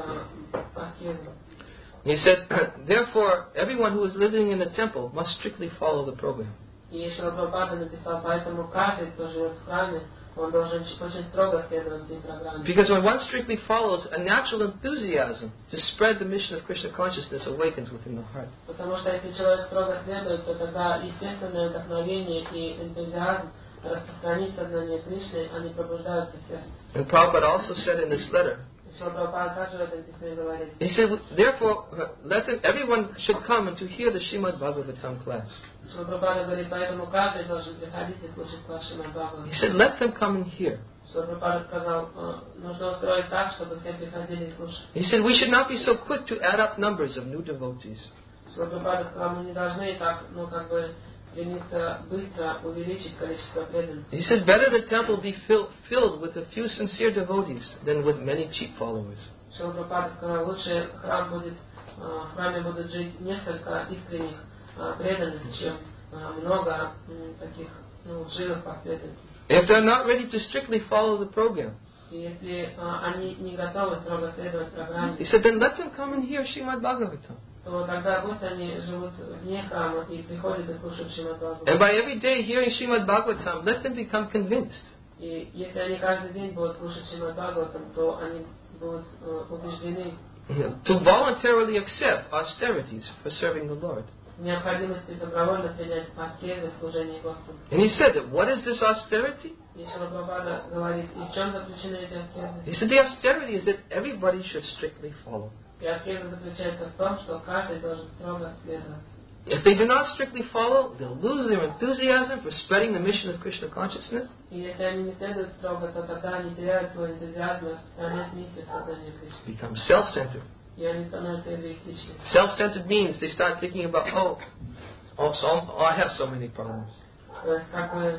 к аскезам. He said, therefore, everyone who is living in the temple must strictly follow the program. И Шрила Прабхупада написал, поэтому каждый, кто живет в храме, он должен очень строго следовать всей программе. Because when one strictly follows, a natural enthusiasm to spread the mission of Krishna consciousness awakens within the heart. Потому что если человек строго следует, то тогда естественное вдохновение и энтузиазм распространить сознание Кришны, они пробуждаются в сердце. And Prabhupada also said in this letter, Шрила Прабхупада также в этом письме говорит. he said, therefore, let them, everyone should come and to hear the Srimad Bhagavatam class. Шрила Прабхупада говорит, поэтому каждый должен приходить и слушать класс Шримад Бхагаватам. He said, let them come and hear. Шрила Прабхупада сказал, нужно устроить так, чтобы все приходили и слушали. He said, we should not be so quick to add up numbers of new devotees. Шрила Прабхупада сказал, мы не должны так, ну как бы, стремиться быстро увеличить количество преданных. He said, better the temple be fill, filled with a few sincere devotees than with many cheap followers. Шрила Прабхупада сказал, лучше храм будет, в храме будут жить несколько искренних преданных, чем много таких ну, лживых последователей. If they're not ready to strictly follow the program, И если они не готовы строго следовать программе, he said, then let them come and hear Srimad Bhagavatam. то тогда пусть они живут вне храма и приходят и слушают Шримад Бхагаватам. And by every day hearing Srimad Bhagavatam, let them become convinced. И если они каждый день будут слушать Шримад Бхагаватам, то они будут убеждены To voluntarily accept austerities for serving the Lord. в необходимости добровольно принять аскезы в служении Господу. And he said that what is this austerity? И Шрила Прабхупада говорит, и в чем заключены эти аскезы? He said the austerity is that everybody should strictly follow. И аскеза заключается в том, что каждый должен строго следовать. If they do not strictly follow, they'll lose their enthusiasm for spreading the mission of Krishna consciousness. И если они не следуют строго, то тогда они теряют свой энтузиазм распространять миссию сознания Кришны. Become self-centered. И они становятся эгоистичными. Self-centered means they start thinking about, oh, oh, so, oh I have so many problems. То есть как бы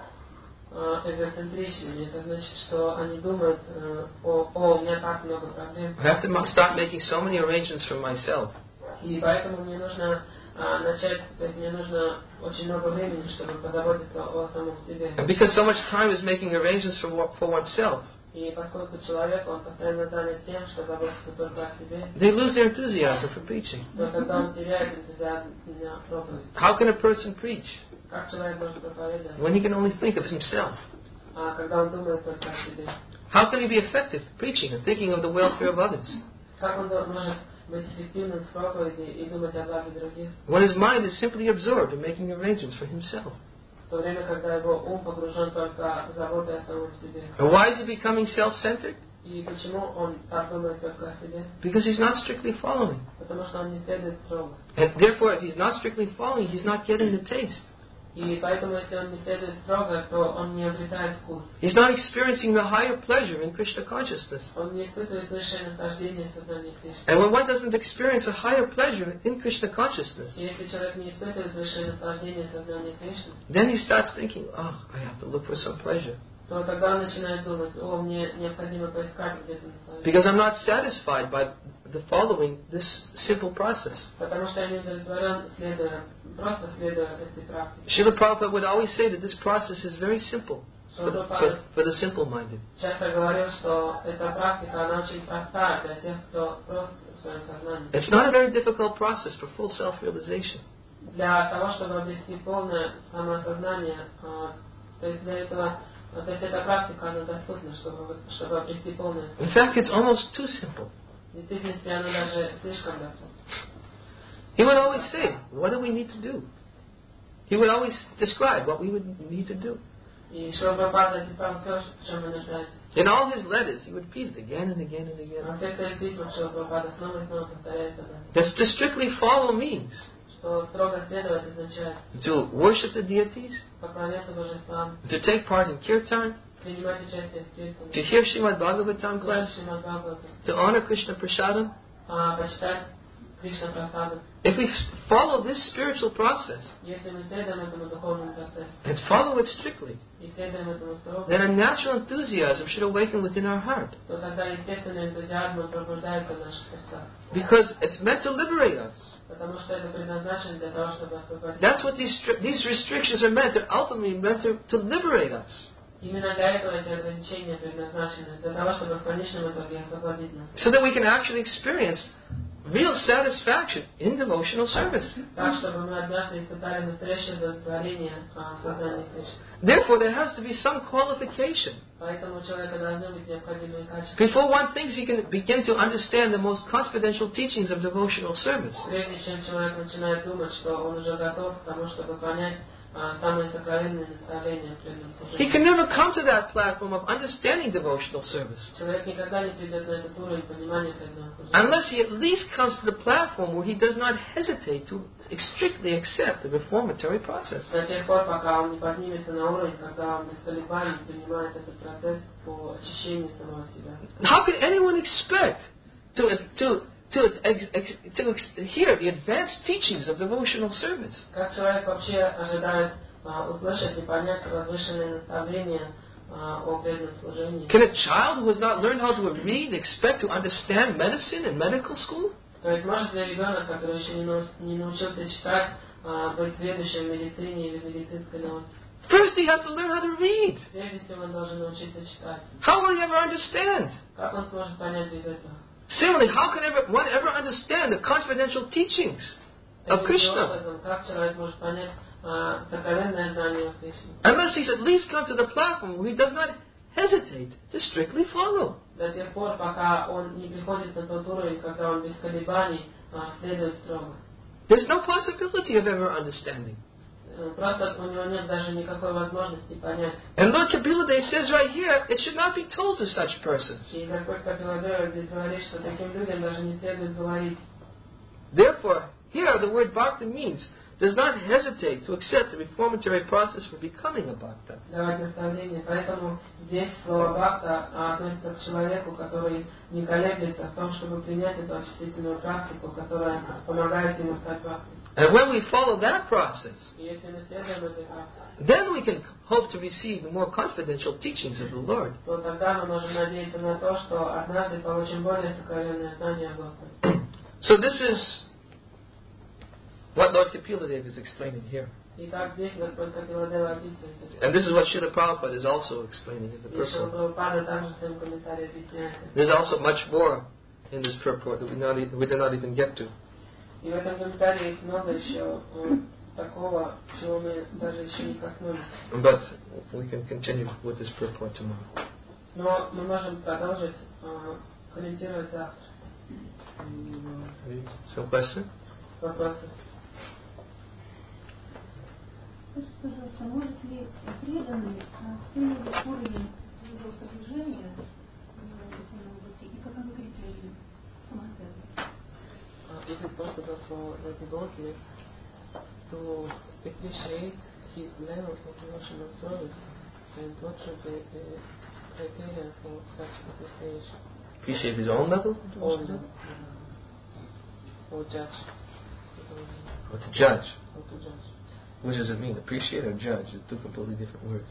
эгоцентричными. Это значит, что они думают, о, о, у меня так много проблем. I have to start making so many arrangements for myself. И поэтому мне нужно а, начать, то есть мне нужно очень много времени, чтобы позаботиться о самом себе. And because so much time is making arrangements for, for oneself, И поскольку человек, он постоянно занят тем, что заботится только о себе, they lose their enthusiasm for preaching. то тогда он теряет энтузиазм на проповедь. How can a person preach Как человек может проповедовать, when he can only think of himself? а когда он думает только о себе? How can he be effective preaching and thinking of the welfare of others Как он может быть эффективным в проповеди и думать о благе других, when his mind is simply absorbed in making arrangements for himself? в то время, когда его ум погружен только в заботу о самом себе. And why is he becoming self-centered? И почему он так думает только о себе? Because he's not strictly following. Потому что он не следует строго. And therefore, if he's not strictly following, he's not getting the taste. И поэтому, если он не следует строго, то он не обретает вкус. He's not experiencing the higher pleasure in Krishna consciousness. Он не испытывает высшее наслаждение сознания Кришны. And when one doesn't experience a higher pleasure in Krishna consciousness, И если человек не испытывает высшее наслаждение сознания Кришны, then he starts thinking, oh, I have to look for some pleasure. то тогда он начинает думать, о, мне необходимо поискать где-то наслаждение. Because I'm not satisfied by the following this simple process. Потому что я не удовлетворен, следуя, просто следуя этой практике. Srila Prabhupada would always say that this process is very simple for, for, for the simple-minded. Часто говорил, что эта практика, она очень простая для тех, кто прост в своем сознании. It's not a very difficult process for full self-realization. Для того, чтобы обрести полное самоосознание, то есть для этого, то есть эта практика, она доступна, чтобы, чтобы обрести полное. In fact, it's almost too simple. В действительности, она даже слишком доступна. He would always say, what do we need to do? He would always describe what we would need to do. И Шрила Прабхупада описал все, в чем мы нуждаемся. In all his letters, he would repeat it again and again and again. Во всех своих письмах Шрила Прабхупада снова и снова повторяет об этом. That's to strictly follow means Что строго следовать означает to worship the deities, поклоняться божествам, to take part in kirtan, принимать участие в киртане, to hear Srimad Bhagavatam class, слушать Шримад Бхагаватам, to honor Krishna Prasadam. а, почитать Кришна Прасаду. If we follow this spiritual process Если мы следуем этому духовному процессу and follow it strictly, и следуем этому строго, then a natural enthusiasm should awaken within our heart. то тогда естественный энтузиазм пробуждается в наших сердцах. Because it's meant to liberate us. Потому что это предназначено для того, чтобы освободить. That's what these stri- these restrictions are meant. They're ultimately meant to, to liberate us. Именно для этого эти ограничения предназначены, для того, чтобы в конечном итоге освободить нас. So that we can actually experience real satisfaction in devotional service. Так, чтобы мы однажды испытали настоящее удовлетворение в сознании Кришны. Therefore, there has to be some qualification. Поэтому у человека должны быть необходимые качества. Before one thinks he can begin to understand the most confidential teachings of devotional service. Прежде чем человек начинает думать, что он уже готов к тому, чтобы понять самые сокровенные наставления в преданном служении. He can never come to that platform of understanding devotional service Человек никогда не придет на этот уровень понимания преданного служения. unless he at least comes to the platform where he does not hesitate to strictly accept the reformatory process. До тех пор, пока он не поднимется на уровень, когда он без колебаний принимает этот процесс по очищению самого себя. How could anyone expect to to to to hear the advanced teachings of devotional service? Как человек вообще ожидает а, услышать и понять возвышенные наставления а, о преданном служении? Can a child who has not learned how to read expect to understand medicine in medical school? То есть может ли ребенок, который еще не, наус, не научился читать, а, быть следующим в медицине или в медицинской науке? First he has to learn how to read. Прежде всего он должен научиться читать. How will he ever understand? Как он сможет понять без этого? Similarly, how can ever, one ever understand the confidential teachings of Krishna Как человек может понять а, сокровенное знание о Кришне? unless he's at least come to the platform where he does not hesitate to strictly follow? До тех пор, пока он не приходит на тот уровень, когда он без колебаний а, следует строго. There's no possibility of ever understanding. Просто у него нет даже никакой возможности понять. And Lord Kapila Dev says right here, it should not be told to such persons. И Господь Капиладева здесь говорит, что таким людям даже не следует говорить. Therefore, here the word bhakta means does not hesitate to accept the reformatory process for becoming a bhakta. Давать наставление. Поэтому здесь слово бхакта относится к человеку, который не колеблется в том, чтобы принять эту очистительную практику, которая помогает ему стать бхактой. And when we follow that process, И если мы следуем этой практике, then we can hope to receive the more confidential teachings of the Lord. то тогда мы можем надеяться на то, что однажды получим более сокровенное знание о Господе. So this is what Lord Kapila Dev is explaining here. Итак, здесь Господь Капиладева описывает это. And this is what Srila Prabhupada is also explaining in the И Шрила purport. Прабхупада также в своем комментарии объясняет это. There's also much more in this purport that we, not, e- we did not even get to. И в этом комментарии есть много еще э, такого, чего мы даже еще не коснулись. But we can continue with this purport tomorrow. Но мы можем продолжить э, комментировать завтра. Some question? Вопросы? Скажите, пожалуйста, может если преданный оценивает уровень своего продвижения в духовном пути, и как он критерий самооценки? Is it possible for the devotee to appreciate his level of devotional service, and what should be the criteria for such appreciation? Appreciate his own level? Or, or judge. Or to judge? Or to judge. What does it mean? Appreciate or judge? It's two completely different words.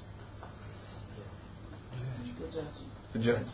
To judge. To judge.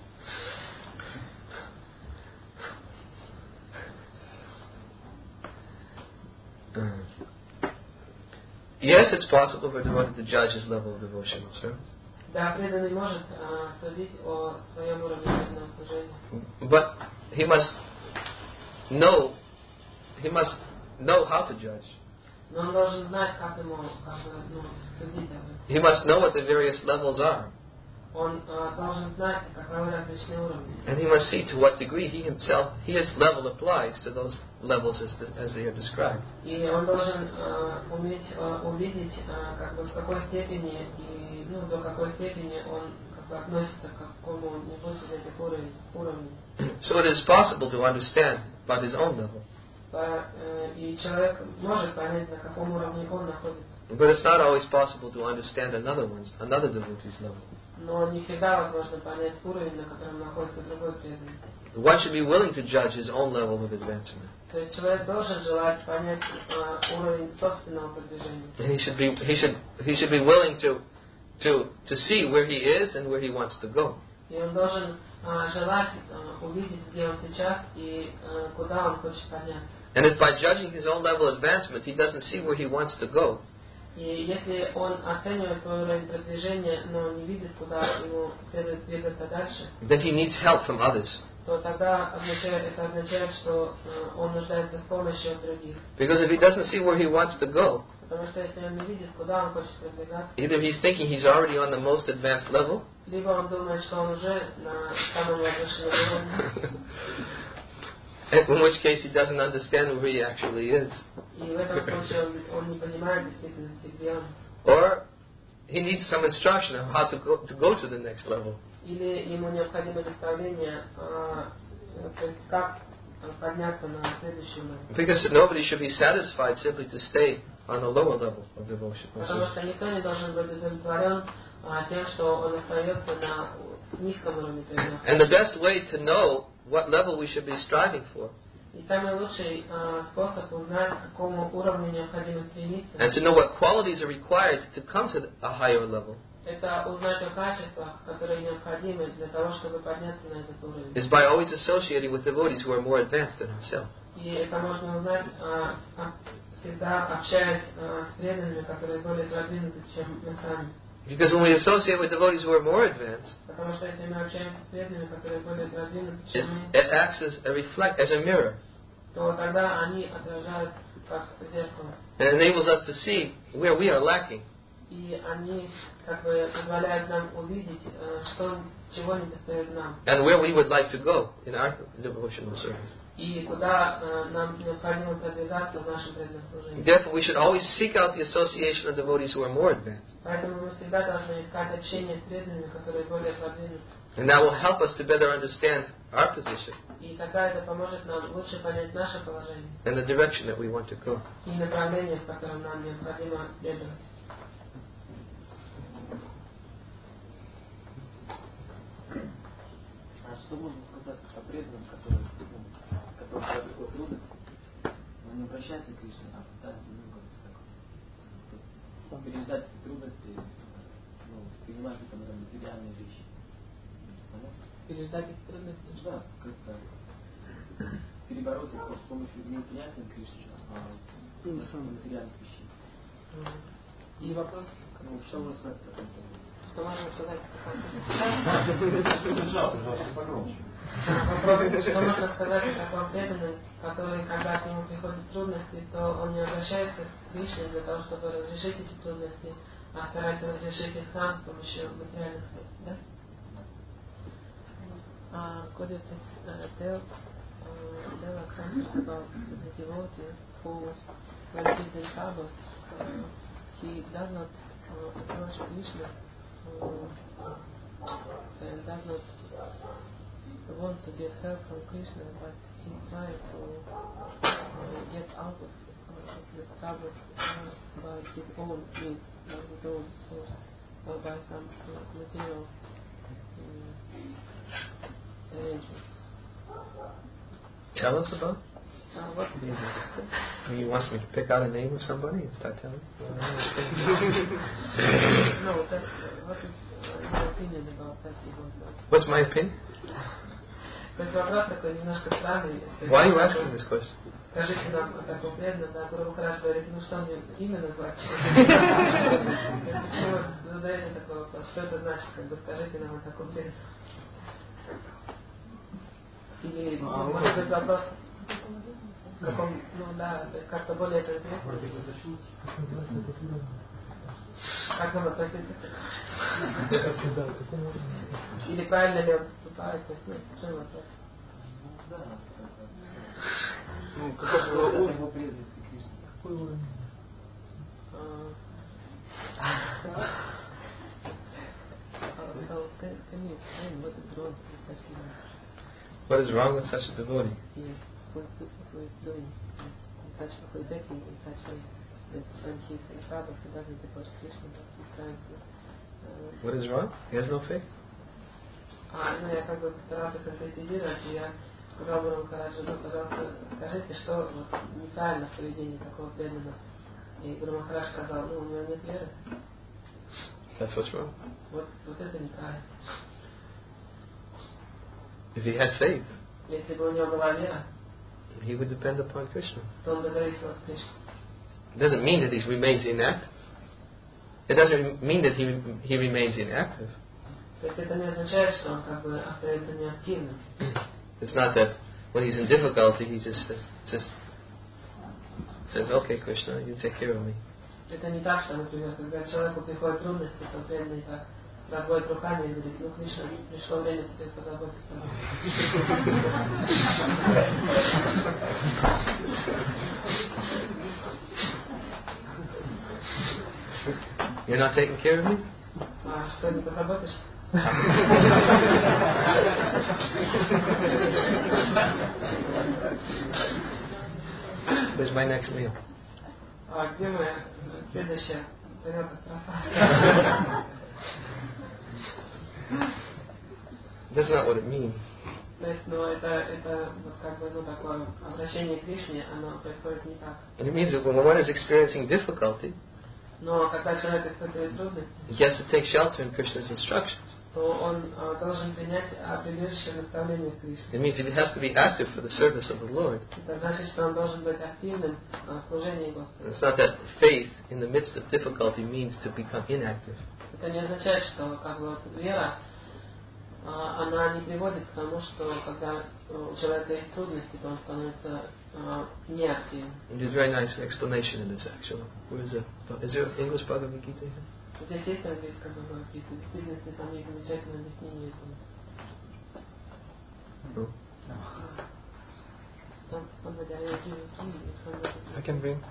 Uh, yes, it's possible for a devotee to judge his level of devotional service. Да, преданный может судить о своем уровне преданного служения. But he must know, he must know how to judge. Но он должен знать, как ему, как бы, ну, судить об этом. He must know what the various levels are. Он uh, должен знать, каковы различные уровни. And he must see to what degree he himself, his level applies to those levels as, as they are described. И он должен uh, уметь uh, увидеть, uh, как бы, в какой степени и ну, до какой степени он как бы, относится к какому-нибудь из этих уровней. So it is possible to understand about his own level. И человек может понять, на каком уровне он находится. But it's not always possible to understand another one's, another devotee's level. Но не всегда возможно понять уровень, на котором находится другой преданный. One should be willing to judge his own level of advancement. То есть человек должен желать понять uh, уровень собственного продвижения. He should be he should he should be willing to to to see where he is and where he wants to go. И он должен uh, желать uh, увидеть, где он сейчас и uh, куда он хочет подняться. And if by judging his own level of advancement he doesn't see where he wants to go, и если он оценивает свой уровень продвижения, но не видит, куда ему следует двигаться дальше, then he needs help from others. то тогда означает, это означает, что uh, он нуждается в помощи от других. Because if he doesn't see where he wants to go, Потому что если он не видит, куда он хочет продвигаться, either he's thinking he's already on the most advanced level, либо он думает, что он уже на самом возвышенном уровне, in which case he doesn't understand where he actually is. и в этом случае он, он не понимает действительности, где он. Or he needs some instruction of how to go to go to the next level. Или ему необходимо наставление, а, то есть как подняться на следующий уровень. Because nobody should be satisfied simply to stay on a lower level of devotion. Потому что никто не должен быть удовлетворен а, тем, что он остается на низком уровне преданности. And the best way to know what level we should be striving for, И самый лучший а, способ узнать, к какому уровню необходимо стремиться, and to know what qualities are required to come to a higher level, это узнать о качествах, которые необходимы для того, чтобы подняться на этот уровень. is by always associating with devotees who are more advanced than ourselves. И это можно узнать, а, а, всегда общаясь а, с преданными, которые более продвинуты, чем мы сами. Because when we associate with devotees who are more advanced, Потому что если мы общаемся с преданными, которые более продвинуты, it, чем мы, it acts as a reflect, as a mirror, то тогда они отражают как зеркало. and enables us to see where we are lacking. И они как бы позволяют нам увидеть, что, чего не достает нам. And where we would like to go in our devotional service. И куда uh, нам необходимо продвигаться в нашем преданном служении. Therefore, we should always seek out the association of devotees who are more advanced. Поэтому мы всегда должны искать общение с преданными, которые более продвинуты. And that will help us to better understand our position И тогда это поможет нам лучше понять наше положение and the direction that we want to go. и направление, в котором нам необходимо следовать. А что можно сказать о преданном, который, ну, который когда приходит трудность, он не обращается к Кришне, а пытается ну, как-то переждать эти трудности, ну, принимать это, наверное, материальные вещи. Понятно? Переждать эти трудности? Да, как-то перебороть их с помощью не принятия Кришны, а материальных вещей. И вопрос? Ну, что можно сказать о таком? Что можно сказать Погромче. Вопрос, что можно сказать о таком преданном, который, когда к нему приходят трудности, то он не обращается к Кришне для того, чтобы разрешить эти трудности, а старается разрешить их сам с помощью материальных средств, да? Uh, could you uh, tell, uh, tell us something about the devotee who, when he's in trouble, uh, he does not approach Krishna uh, and does not want to get help from Krishna, but he's trying to uh, get out of, uh, of the troubles uh, by his own means, by his own source, or by some uh, material um, arrangement. Tell us about. Uh, what You want me to pick out a name of somebody and start telling? No, that's, uh, what is uh, your opinion about that? What's my opinion? То есть вопрос такой немножко странный. Why are you asking this question? Скажите нам о таком преданном, да, Гуру Махарадж говорит, ну что мне имя назвать? Почему вы задаете такой вопрос? Что это значит? Как бы скажите нам о таком преданном. Или, может быть, вопрос в каком, ну да, то есть как-то более конкретно. Как нам относиться? Или правильно ли он поступает? То есть, ну, в чем вопрос? Да. Ну, какой его преданности Кришне? Какой уровень? So, can, can you explain what is wrong with such a devotee? What is wrong with such a devotee? Yes, who, who is doing in such, who is acting in such a way that when he's in trouble, he doesn't approach Krishna, but he's trying to... Uh, What is wrong? He has no faith. А, ну я как бы постарался конкретизировать, и я сказал Гуру Махараджу, ну, пожалуйста, скажите, что вот, неправильно в поведении такого преданного. И Гуру Махарадж сказал, ну, у него нет веры. That's what's wrong. Вот, вот это неправильно. If he had faith, Если бы у него была вера, he would depend upon Krishna. то он доверится от Кришны. It doesn't mean that he remains inactive. It doesn't mean that he he remains inactive. То есть это не означает, что он как бы остается неактивным. It's not that when he's in difficulty, he just says, just says, "Okay, Krishna, you take care of me." Это не так, что, например, когда человеку приходят трудности, то преданный так разводит руками и говорит, ну, Кришна, пришло время тебе позаботиться. You're not taking care of me? А что, не позаботишься? Where's my next meal? А где моя следующая тарелка трофа? That's not what it means. То есть, ну, это, это вот как бы, ну, такое обращение к Кришне, оно происходит не так. And it means that when one is experiencing difficulty, Но когда человек испытывает трудности, he has to take shelter in Krishna's instructions. то он а, должен принять прибежище наставления Кришны. It means that he has to be active for the service of the Lord. Это значит, что он должен быть активным в служении Господу. It's not that faith in the midst of difficulty means to become inactive. Это не означает, что как бы, вот, вера, а, она не приводит к тому, что когда у человека есть трудности, то он становится а, неактивным. There's a very nice explanation in this, actually. Where is it? Is there English Bhagavad Gita here? Здесь есть английская Бхагавад-гита. В действительности там есть замечательное объяснение этому. No. Там, somebody, I will give you key, if somebody... I can bring.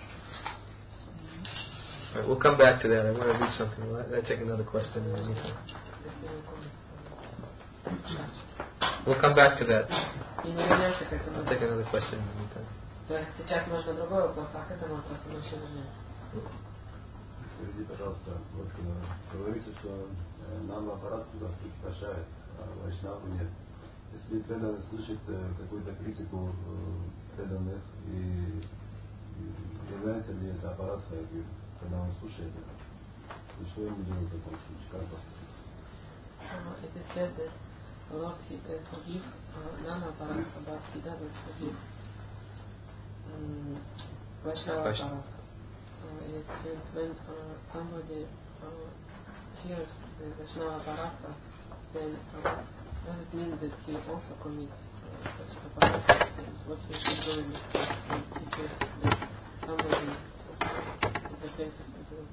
All right, we'll come back to that. I want to read something. I'll, I'll take another question in the meantime. We'll come back to that. И мы вернемся к этому. I'll take another question in the meantime. То есть сейчас можно другой вопрос, а к этому вопросу мы еще вернемся. Скажите, пожалуйста, вот э, говорится, что э, нам аппарат туда приглашает, а вайшнаву нет. Если преданный слышит э, какую-то критику э, преданных, и, и является ли это аппарат, когда он слушает это? И что ему делать в этом случае? Как поступить? It is said that Lord he, uh, forgive uh, non-apparat, but he doesn't forgive um, Vaishnava apparat. Uh, it is said when uh, somebody uh, hears the Vaishnava apparat, then uh, does it mean that he also commits uh, such apparat? And what he should do in this case when he hears that somebody uh, is offensive to him?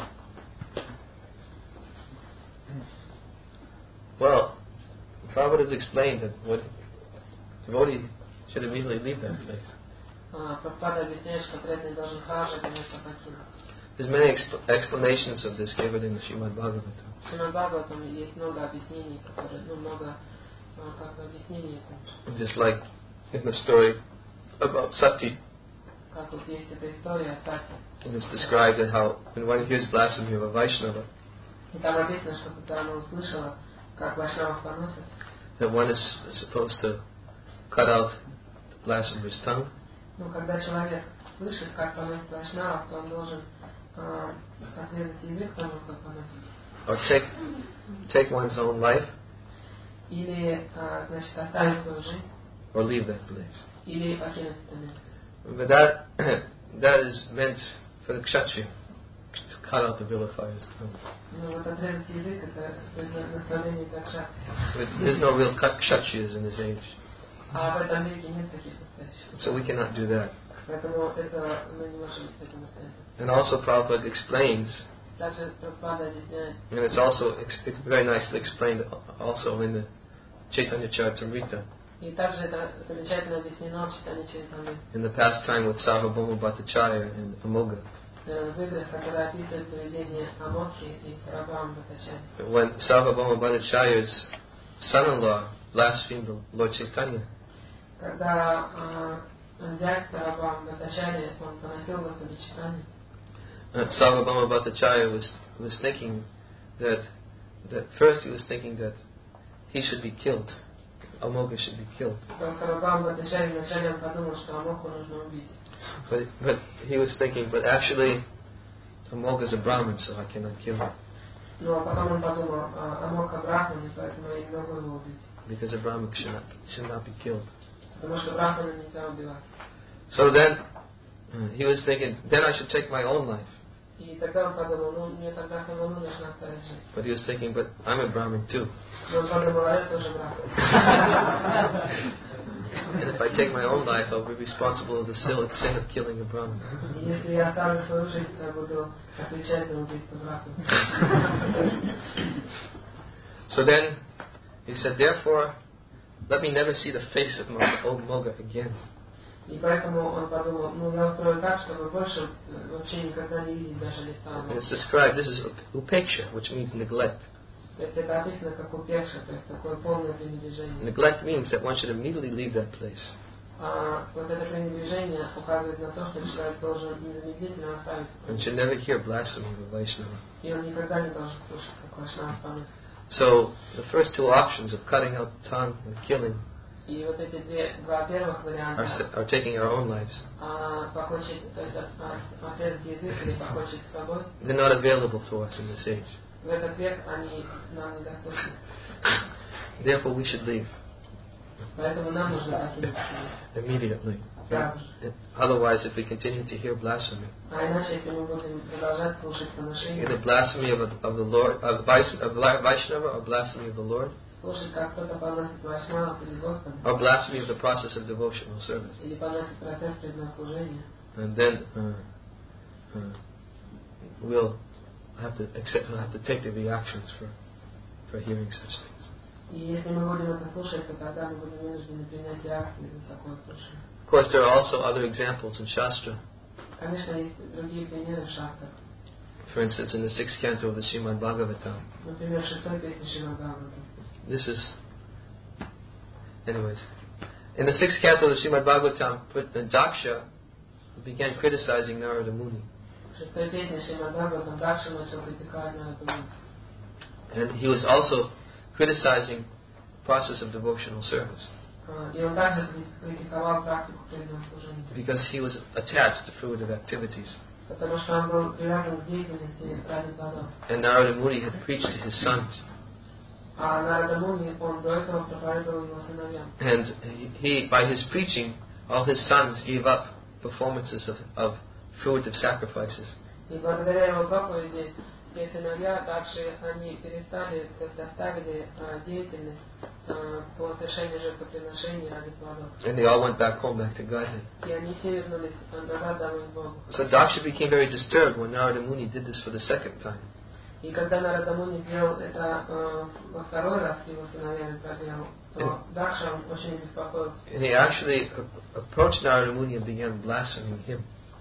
Well, Prabhupada has explained that what devotee should immediately leave that place. Прабхупада объясняет, что преданный должен сразу же это место покинуть. There's many exp- explanations of this given in the Srimad Bhagavatam. В Шримад Бхагаватам есть много объяснений, которые, ну, много а, как бы объяснений этому. Just like in the story about Sati, Как вот есть эта история о Сати. and it's described that how when one hears blasphemy of a Vaishnava, И там описано, что когда она услышала, как Вайшнавов поносят, that one is supposed to cut out the blasphemer's tongue, ну, когда человек слышит, как поносит Вайшнавов, то он должен а, отрезать язык тому, как поносит. or take take one's own life, Или, а, значит, оставить свою жизнь, or leave that place. или покинуть это место. But that that is meant for the kshatriya, to cut out the vilifier's tongue. Ну, вот отрезать язык, это наставление для кшатри. But there's no real kshatriyas in this age, А в этом веке нет таких настоящих. so we cannot do that. Поэтому это мы не можем с этим настоять. And also Prabhupada explains, Также Прабхупада объясняет, and it's also ex- it's very nicely explained also in the Chaitanya Charitamrita, и также это замечательно объяснено в читании Чаритамриты, in the past time with Sarvabhauma Bhattacharya and Amoga. в играх, которые описывают поведение Амокхи и Сарабхама Бхаттачарьи. When Sarvabhauma Bhattacharya's son-in-law blasphemed the Lord Chaitanya, Когда э, зять Сарабхама Бхаттачарьи, он поносил Господа Чайтанью, uh, Sarvabhauma Bhattacharya was was thinking that that first he was thinking that he should be killed, Amoga should be killed, то Сарабхама Бхаттачарьи вначале он подумал, что Амокху нужно убить. but but he was thinking, but actually Amoga is a Brahmin, so I cannot kill him Но потом он подумал, Амокха Брахман, и поэтому я не могу его убить. because a Brahmin should not should not be killed. Потому что Брахмана нельзя убивать. So then uh, he was thinking, then I should take my own life. И тогда он подумал, ну мне тогда самому нужно оставить жизнь. But he was thinking, but I'm a Brahmin too. Но он подумал, а я тоже Брахман. And if I take my own life, I'll be responsible for the sin sin of killing a Brahmin. И если я оставлю свою жизнь, то я буду отвечать за убийство Брахмана. So then he said, therefore, let me never see the face of my old Moga again. И поэтому он подумал, ну я устрою так, чтобы больше вообще никогда не видеть даже лица And Амокхи. it's described, this is upeksha, which means neglect. То есть это описано как упекша, то есть такое полное пренебрежение. Neglect means that one should immediately leave that place. А вот это пренебрежение указывает на то, что человек должен незамедлительно оставить. One should never hear blasphemy of a Vaishnava. И он никогда не должен слушать, как Вайшнава поносит. So the first two options of cutting out the tongue and killing И вот эти две, два первых are, варианта, s- are taking our own lives. а, покончить, то есть от- от- отрезать язык или покончить с собой, They're not available to us in this age. в этот век они нам недоступны. Therefore we should leave Поэтому нам нужно покинуть мир immediately. сразу же. Otherwise, if we continue to hear blasphemy, А иначе, если мы будем продолжать слушать either поношение, blasphemy of, of the Lord, of, Vais- of La- Vaishnava, or blasphemy of the Lord, слушать, как кто-то поносит Вайшнавов или Господа, or blasphemy of the process of devotional service, или поносит процесс преданнослужения, and then uh, uh, we'll have to accept, we'll have to take the reactions for for hearing such things. и если мы будем это слушать, то тогда мы будем вынуждены принять реакции за такое слушание. Of course, there are also other examples in Shastra. Конечно, есть другие примеры в шастрах. For instance, in the sixth canto of the Srimad Bhagavatam, Например, в шестой песне Шримад Бхагаватам. this is, anyways, in the sixth canto of the Srimad Bhagavatam, put- uh, Daksha began criticizing Narada Muni, В шестой песне Шримад Бхагаватам Дакша начал критиковать Нараду Муни. and he was also criticizing the process of devotional service А, И он также критиковал практику преданнослужения, because he was attached to fruitive activities. потому что он был привязан к деятельности ради плодов. And Narada Muni had preached to his sons, А Нарада Муни, он до этого проповедовал его сыновьям. and he, by his preaching, all his sons gave up performances of, of fruitive sacrifices. И благодаря его проповеди все сыновья также они перестали, то есть оставили а, деятельность а, по совершению жертвоприношений ради плодов. And they all went back home, back to Godhead. И они все вернулись назад домой к Богу. So Daksha became very disturbed when Narada Muni did this for the second time. И когда Нарада Муни сделал это э, во второй раз, его сыновьями проделал, то Дакша он очень беспокоился. And he actually a- approached Narada Muni and began blaspheming him.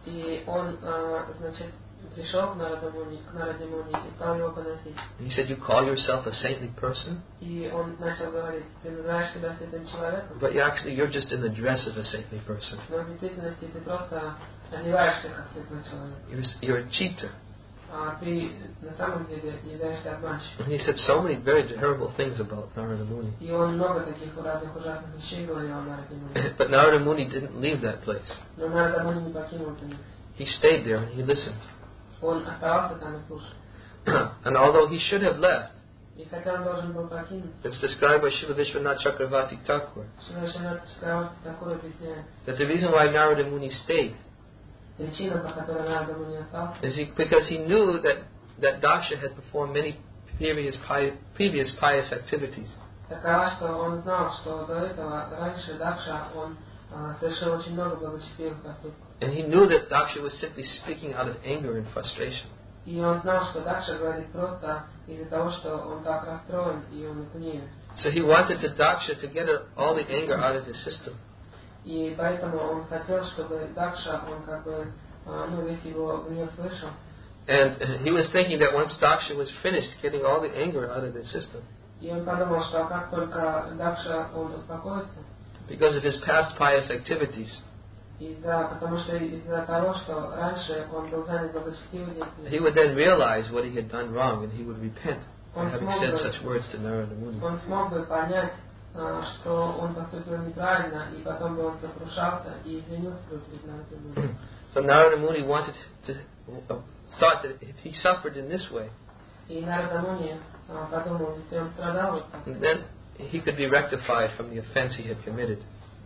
И он, а, значит, пришел к Нарада Муни, к Нараде Муни и стал его поносить. He said, "You call yourself a saintly person, И он начал говорить: ты называешь себя святым человеком, but you actually you're just in the dress of a saintly person. но в действительности ты просто одеваешься как святой человек. You're, you're a cheater." А ты на самом деле являешься обманщиком. And he said so many very terrible things about Narada Muni. И он много таких разных ужасных вещей говорил о Нараде Муни. But Narada Muni didn't leave that place. Но Нарада Муни не покинул это место. He stayed there and he listened. Он оставался там и слушал. And although he should have left, И хотя он должен был покинуть, it's described by Srila Vishwanath Chakravarti Thakur Шрила Вишванатха Чакраварти Такур объясняет, that the reason why Narada Muni stayed причина, по которой Нарада Муни остался, is he, because he knew that, that Daksha had performed many previous pious, previous pious activities. такова, что он знал, что до этого, раньше Дакша, он а, совершил очень много благочестивых поступков. And he knew that Daksha was simply speaking out of anger and frustration. И он знал, что Дакша говорит просто из-за того, что он так расстроен и он в гневе. So he wanted the Daksha to get all the anger out of his system. И поэтому он хотел, чтобы Дакша, он как бы, а, ну, весь его гнев вышел. And he was thinking that once Daksha was finished getting all the anger out of his system, И он подумал, что как только Дакша, он успокоится, because of his past pious activities, из-за, потому что из-за того, что раньше он был занят благочестивой деятельностью, he would then realize what he had done wrong and he would repent for Он having смог said бы- such words to Narada Muni. он смог бы понять, а, что он поступил неправильно, и потом бы он сокрушался и извинился бы перед Нарадой. So Narada Muni wanted to, uh, thought that if he suffered in this way, И Нарада Муни а, подумал, если он страдал вот так, then he could be rectified from the offense he had committed.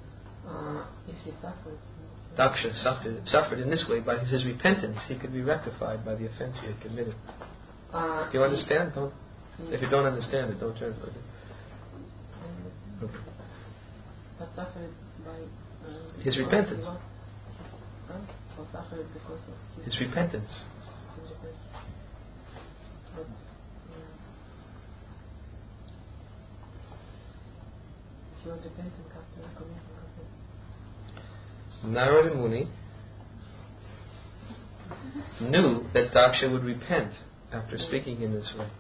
а, если так вот, Daksha suffered, suffered in this way by his repentance. He could be rectified by the offense he had committed. а, Do you understand? Don't, и- if you don't understand it, don't translate it. Okay. But suffered by, uh, His repentance. Huh? Or suffered because of His repentance. his repentance. But, um, he was repenting after committing offense. Narada Muni knew that Daksha would repent after speaking in this way.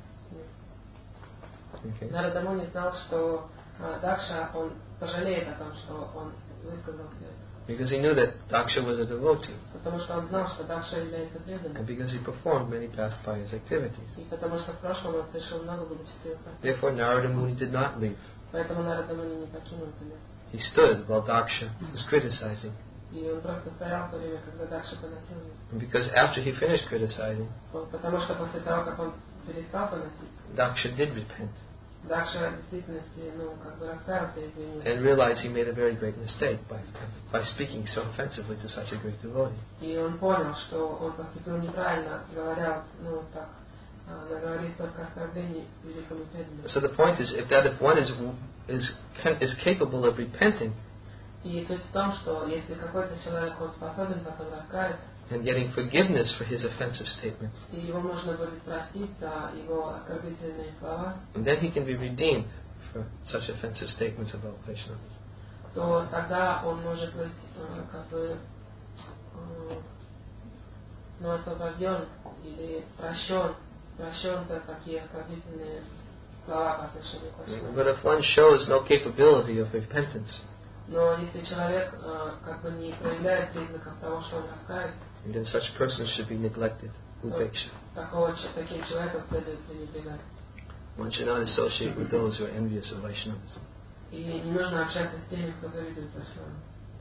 Okay. Нарада Муни знал, что а, Дакша, он пожалеет о том, что он высказал все это. Because he knew that Daksha was a devotee. Потому что он знал, что Дакша является преданным. And because he performed many past pious activities. И потому что в прошлом он совершил много благочестивых поступков. Therefore Narada Muni дid not leave. Поэтому Нарада Муни не покинул это место. He stood while Daksha was criticizing. И он просто стоял в то время, когда Дакша поносил его. And because after he finished criticizing, Потому что после того, как он перестал поносить, Daksha did repent Дакша в действительности, ну, как бы раскаялся и извинился. and realized he made a very great mistake by, by speaking so offensively to such a great devotee. И он понял, что он поступил неправильно, говоря, ну, так, а, наговорив столько оскорблений великому преданному. So the point is, if that if one is is is capable of repenting И суть в том, что если какой-то человек, он способен потом раскаяться, and getting forgiveness for his offensive statements, и его можно будет простить за его оскорбительные слова, and then he can be redeemed for such offensive statements about Vaishnavas. то тогда он может быть э, как бы э, ну, освобожден или прощен, прощен за такие оскорбительные слова по отношению к Вашнавам. But if one shows no capability of repentance, Но если человек э, как бы не проявляет признаков того, что он раскается, then such persons should be neglected. Upeksha. такого, ч- таким человеком следует пренебрегать. One should not associate with those who are envious of Vaishnavas. И не нужно общаться с теми, кто завидует Вашнавам.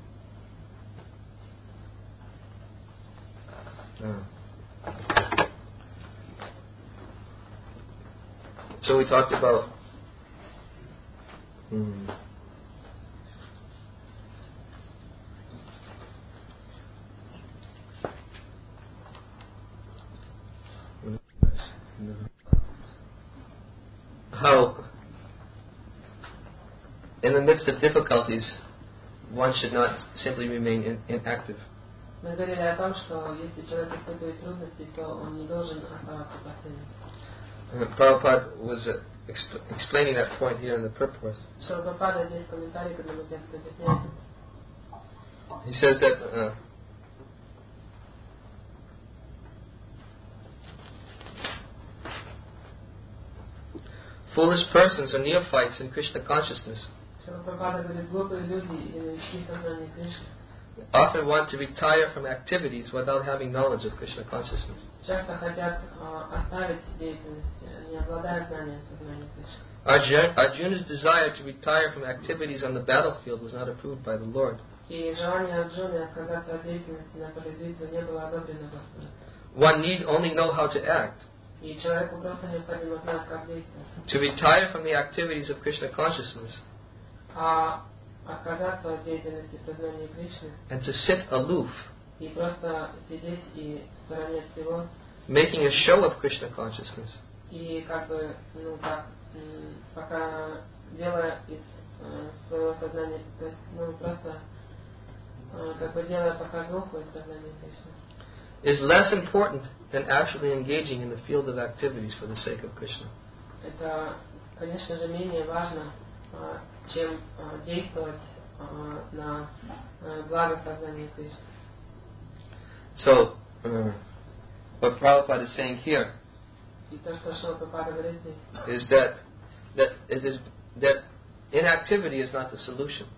Uh. So we talked about hmm, how in the midst of difficulties one should not simply remain in, inactive. Мы говорили о том, что если человек испытывает трудности, то он не должен оставаться пассивным. Uh, Prabhupada was uh, exp- explaining that point here in the purport. Прабхупада здесь в комментарии к одному тексту объясняет. He says that uh, Foolish persons or neophytes in Krishna consciousness Шрила Прабхупада говорит, глупые люди или новички в сознании Кришны often want to retire from activities without having knowledge of Krishna consciousness. часто хотят а, оставить деятельность, не обладая знанием сознания Кришны. Arjun, Arjuna's desire to retire from activities on the battlefield was not approved by the Lord. И желание Арджуны отказаться от деятельности на поле битвы не было одобрено Господом. One need only know how to act. И человеку просто необходимо знать, как действовать. To retire from the activities of Krishna consciousness А отказаться от деятельности сознания Кришны and to sit aloof, и просто сидеть и в стороне всего, making a show of Krishna consciousness, и как бы, ну так, м, пока делая из э, своего сознания, то есть, ну просто э, как бы делая показуху из сознания Кришны, is less important than actually engaging in the field of activities for the sake of Krishna. это, конечно же, менее важно, э, чем э, действовать э, на э, благо сознания Кришны. So, uh, what Prabhupada is saying here И то, что Шрила Прабхупада говорит здесь, is that that it is that inactivity is not the solution.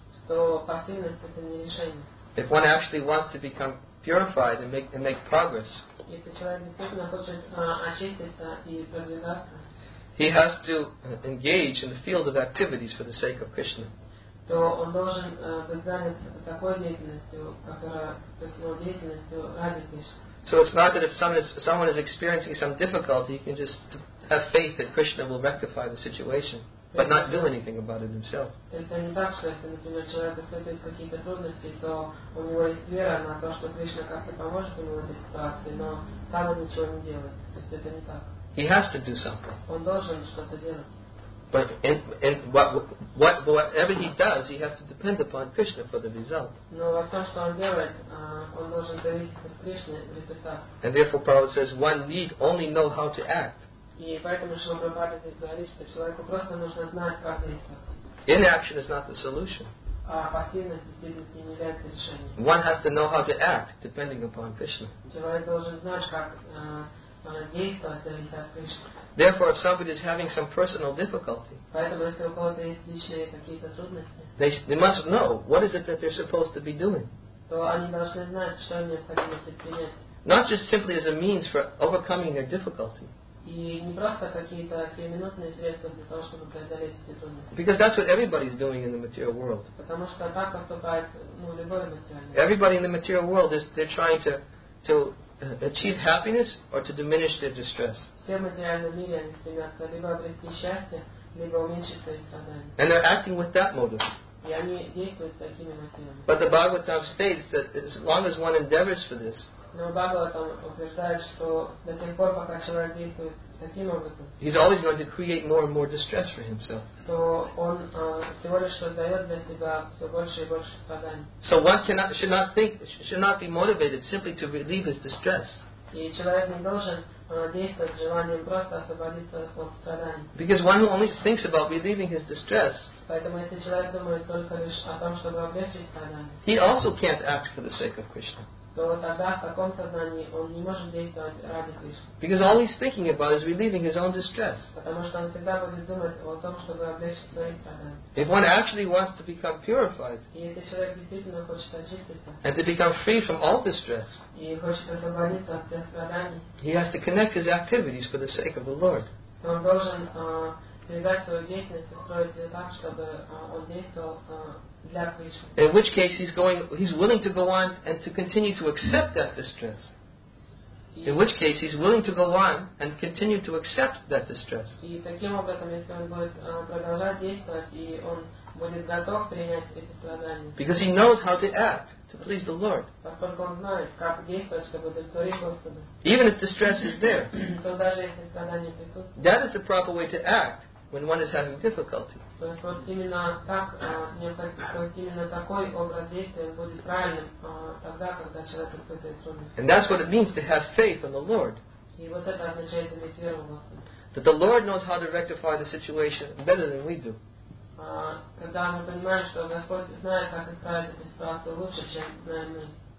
что пассивность это не решение. If one actually wants to become purified and make and make progress, Если человек действительно хочет э, очиститься и продвигаться, he has to uh, engage in the field of activities for the sake of Krishna. то он должен э, быть занят такой деятельностью, которая, то есть, ну, деятельностью ради Кришны. So it's not that if someone is, someone is experiencing some difficulty, he can just have faith that Krishna will rectify the situation, but not do anything about it himself. Это не так, что если, например, человек испытывает какие-то трудности, то у него есть вера на то, что Кришна как-то поможет ему в этой ситуации, но сам он ничего не делает. То есть это не так. He has to do something. Он должен что-то делать. But in, in what, what, whatever he does, he has to depend upon Krishna for the result. Но во всем, что он делает, э, он должен зависеть от Кришны в результате. And therefore Prabhupada says one need only know how to act. И поэтому Шрила Прабхупада здесь говорит, что человеку просто нужно знать, как действовать. Inaction is not the solution. А пассивность действительно не является решением. One has to know how to act depending upon Krishna. Человек должен знать, как э, действовать, зависит от Кришны. Therefore, if somebody is having some personal difficulty, Поэтому, если у кого-то есть личные какие-то трудности, they, they must know what is it that they're supposed to be doing. то они должны знать, что им необходимо предпринять. Not just simply as a means for overcoming their difficulty. И не просто какие-то сиюминутные средства для того, чтобы преодолеть эти трудности. Because that's what everybody's doing in the material world. Потому что так поступает, ну, любой материальный. Everybody in the material world is they're trying to to achieve happiness or to diminish their distress. Все в материальном мире они стремятся либо обрести счастье, либо уменьшить свои страдания. And they're acting with that motive. И они действуют с такими мотивами. But the Bhagavatam states that as long as one endeavors for this, Но Бхагаватам утверждает, что до тех пор, пока человек действует таким образом, he's always going to create more and more distress for himself. то он э, всего лишь создает для себя все больше и больше страданий. So one cannot should not think should not be motivated simply to relieve his distress. И человек не должен э, действовать с желанием просто освободиться от страданий. Because one who only thinks about relieving his distress, Поэтому если человек думает только лишь о том, чтобы облегчить страдания, he also can't act for the sake of Krishna. то тогда в таком сознании он не может действовать ради Кришны. Because all he's thinking about is relieving his own distress. Потому что он всегда будет думать о том, чтобы облегчить свои страдания. If one actually wants to become purified И если человек действительно хочет очиститься and to become free from all distress, и хочет освободиться от всех страданий, he has to connect his activities for the sake of the Lord. то он должен э, связать свою деятельность и строить ее так, чтобы э, он действовал э, для Кришны. In which case he's going, he's willing to go on and to continue to accept that distress. In which case he's willing to go on and continue to accept that distress. И таким образом, если он будет э, продолжать действовать, и он будет готов принять эти страдания, Because he knows how to act to please the Lord. поскольку он знает, как действовать, чтобы удовлетворить Господа, Even if distress is there, то даже если страдания присутствуют, that is the proper way to act when one is having difficulty. то есть вот именно так, э, необходимо, то есть именно такой образ действия будет правильным э, тогда, когда человек испытывает трудности. And that's what it means to have faith in the Lord. И вот это означает иметь веру в Господа. That the Lord knows how to rectify the situation better than we do. А, когда мы понимаем, что Господь знает, как исправить эту ситуацию лучше, чем знаем мы.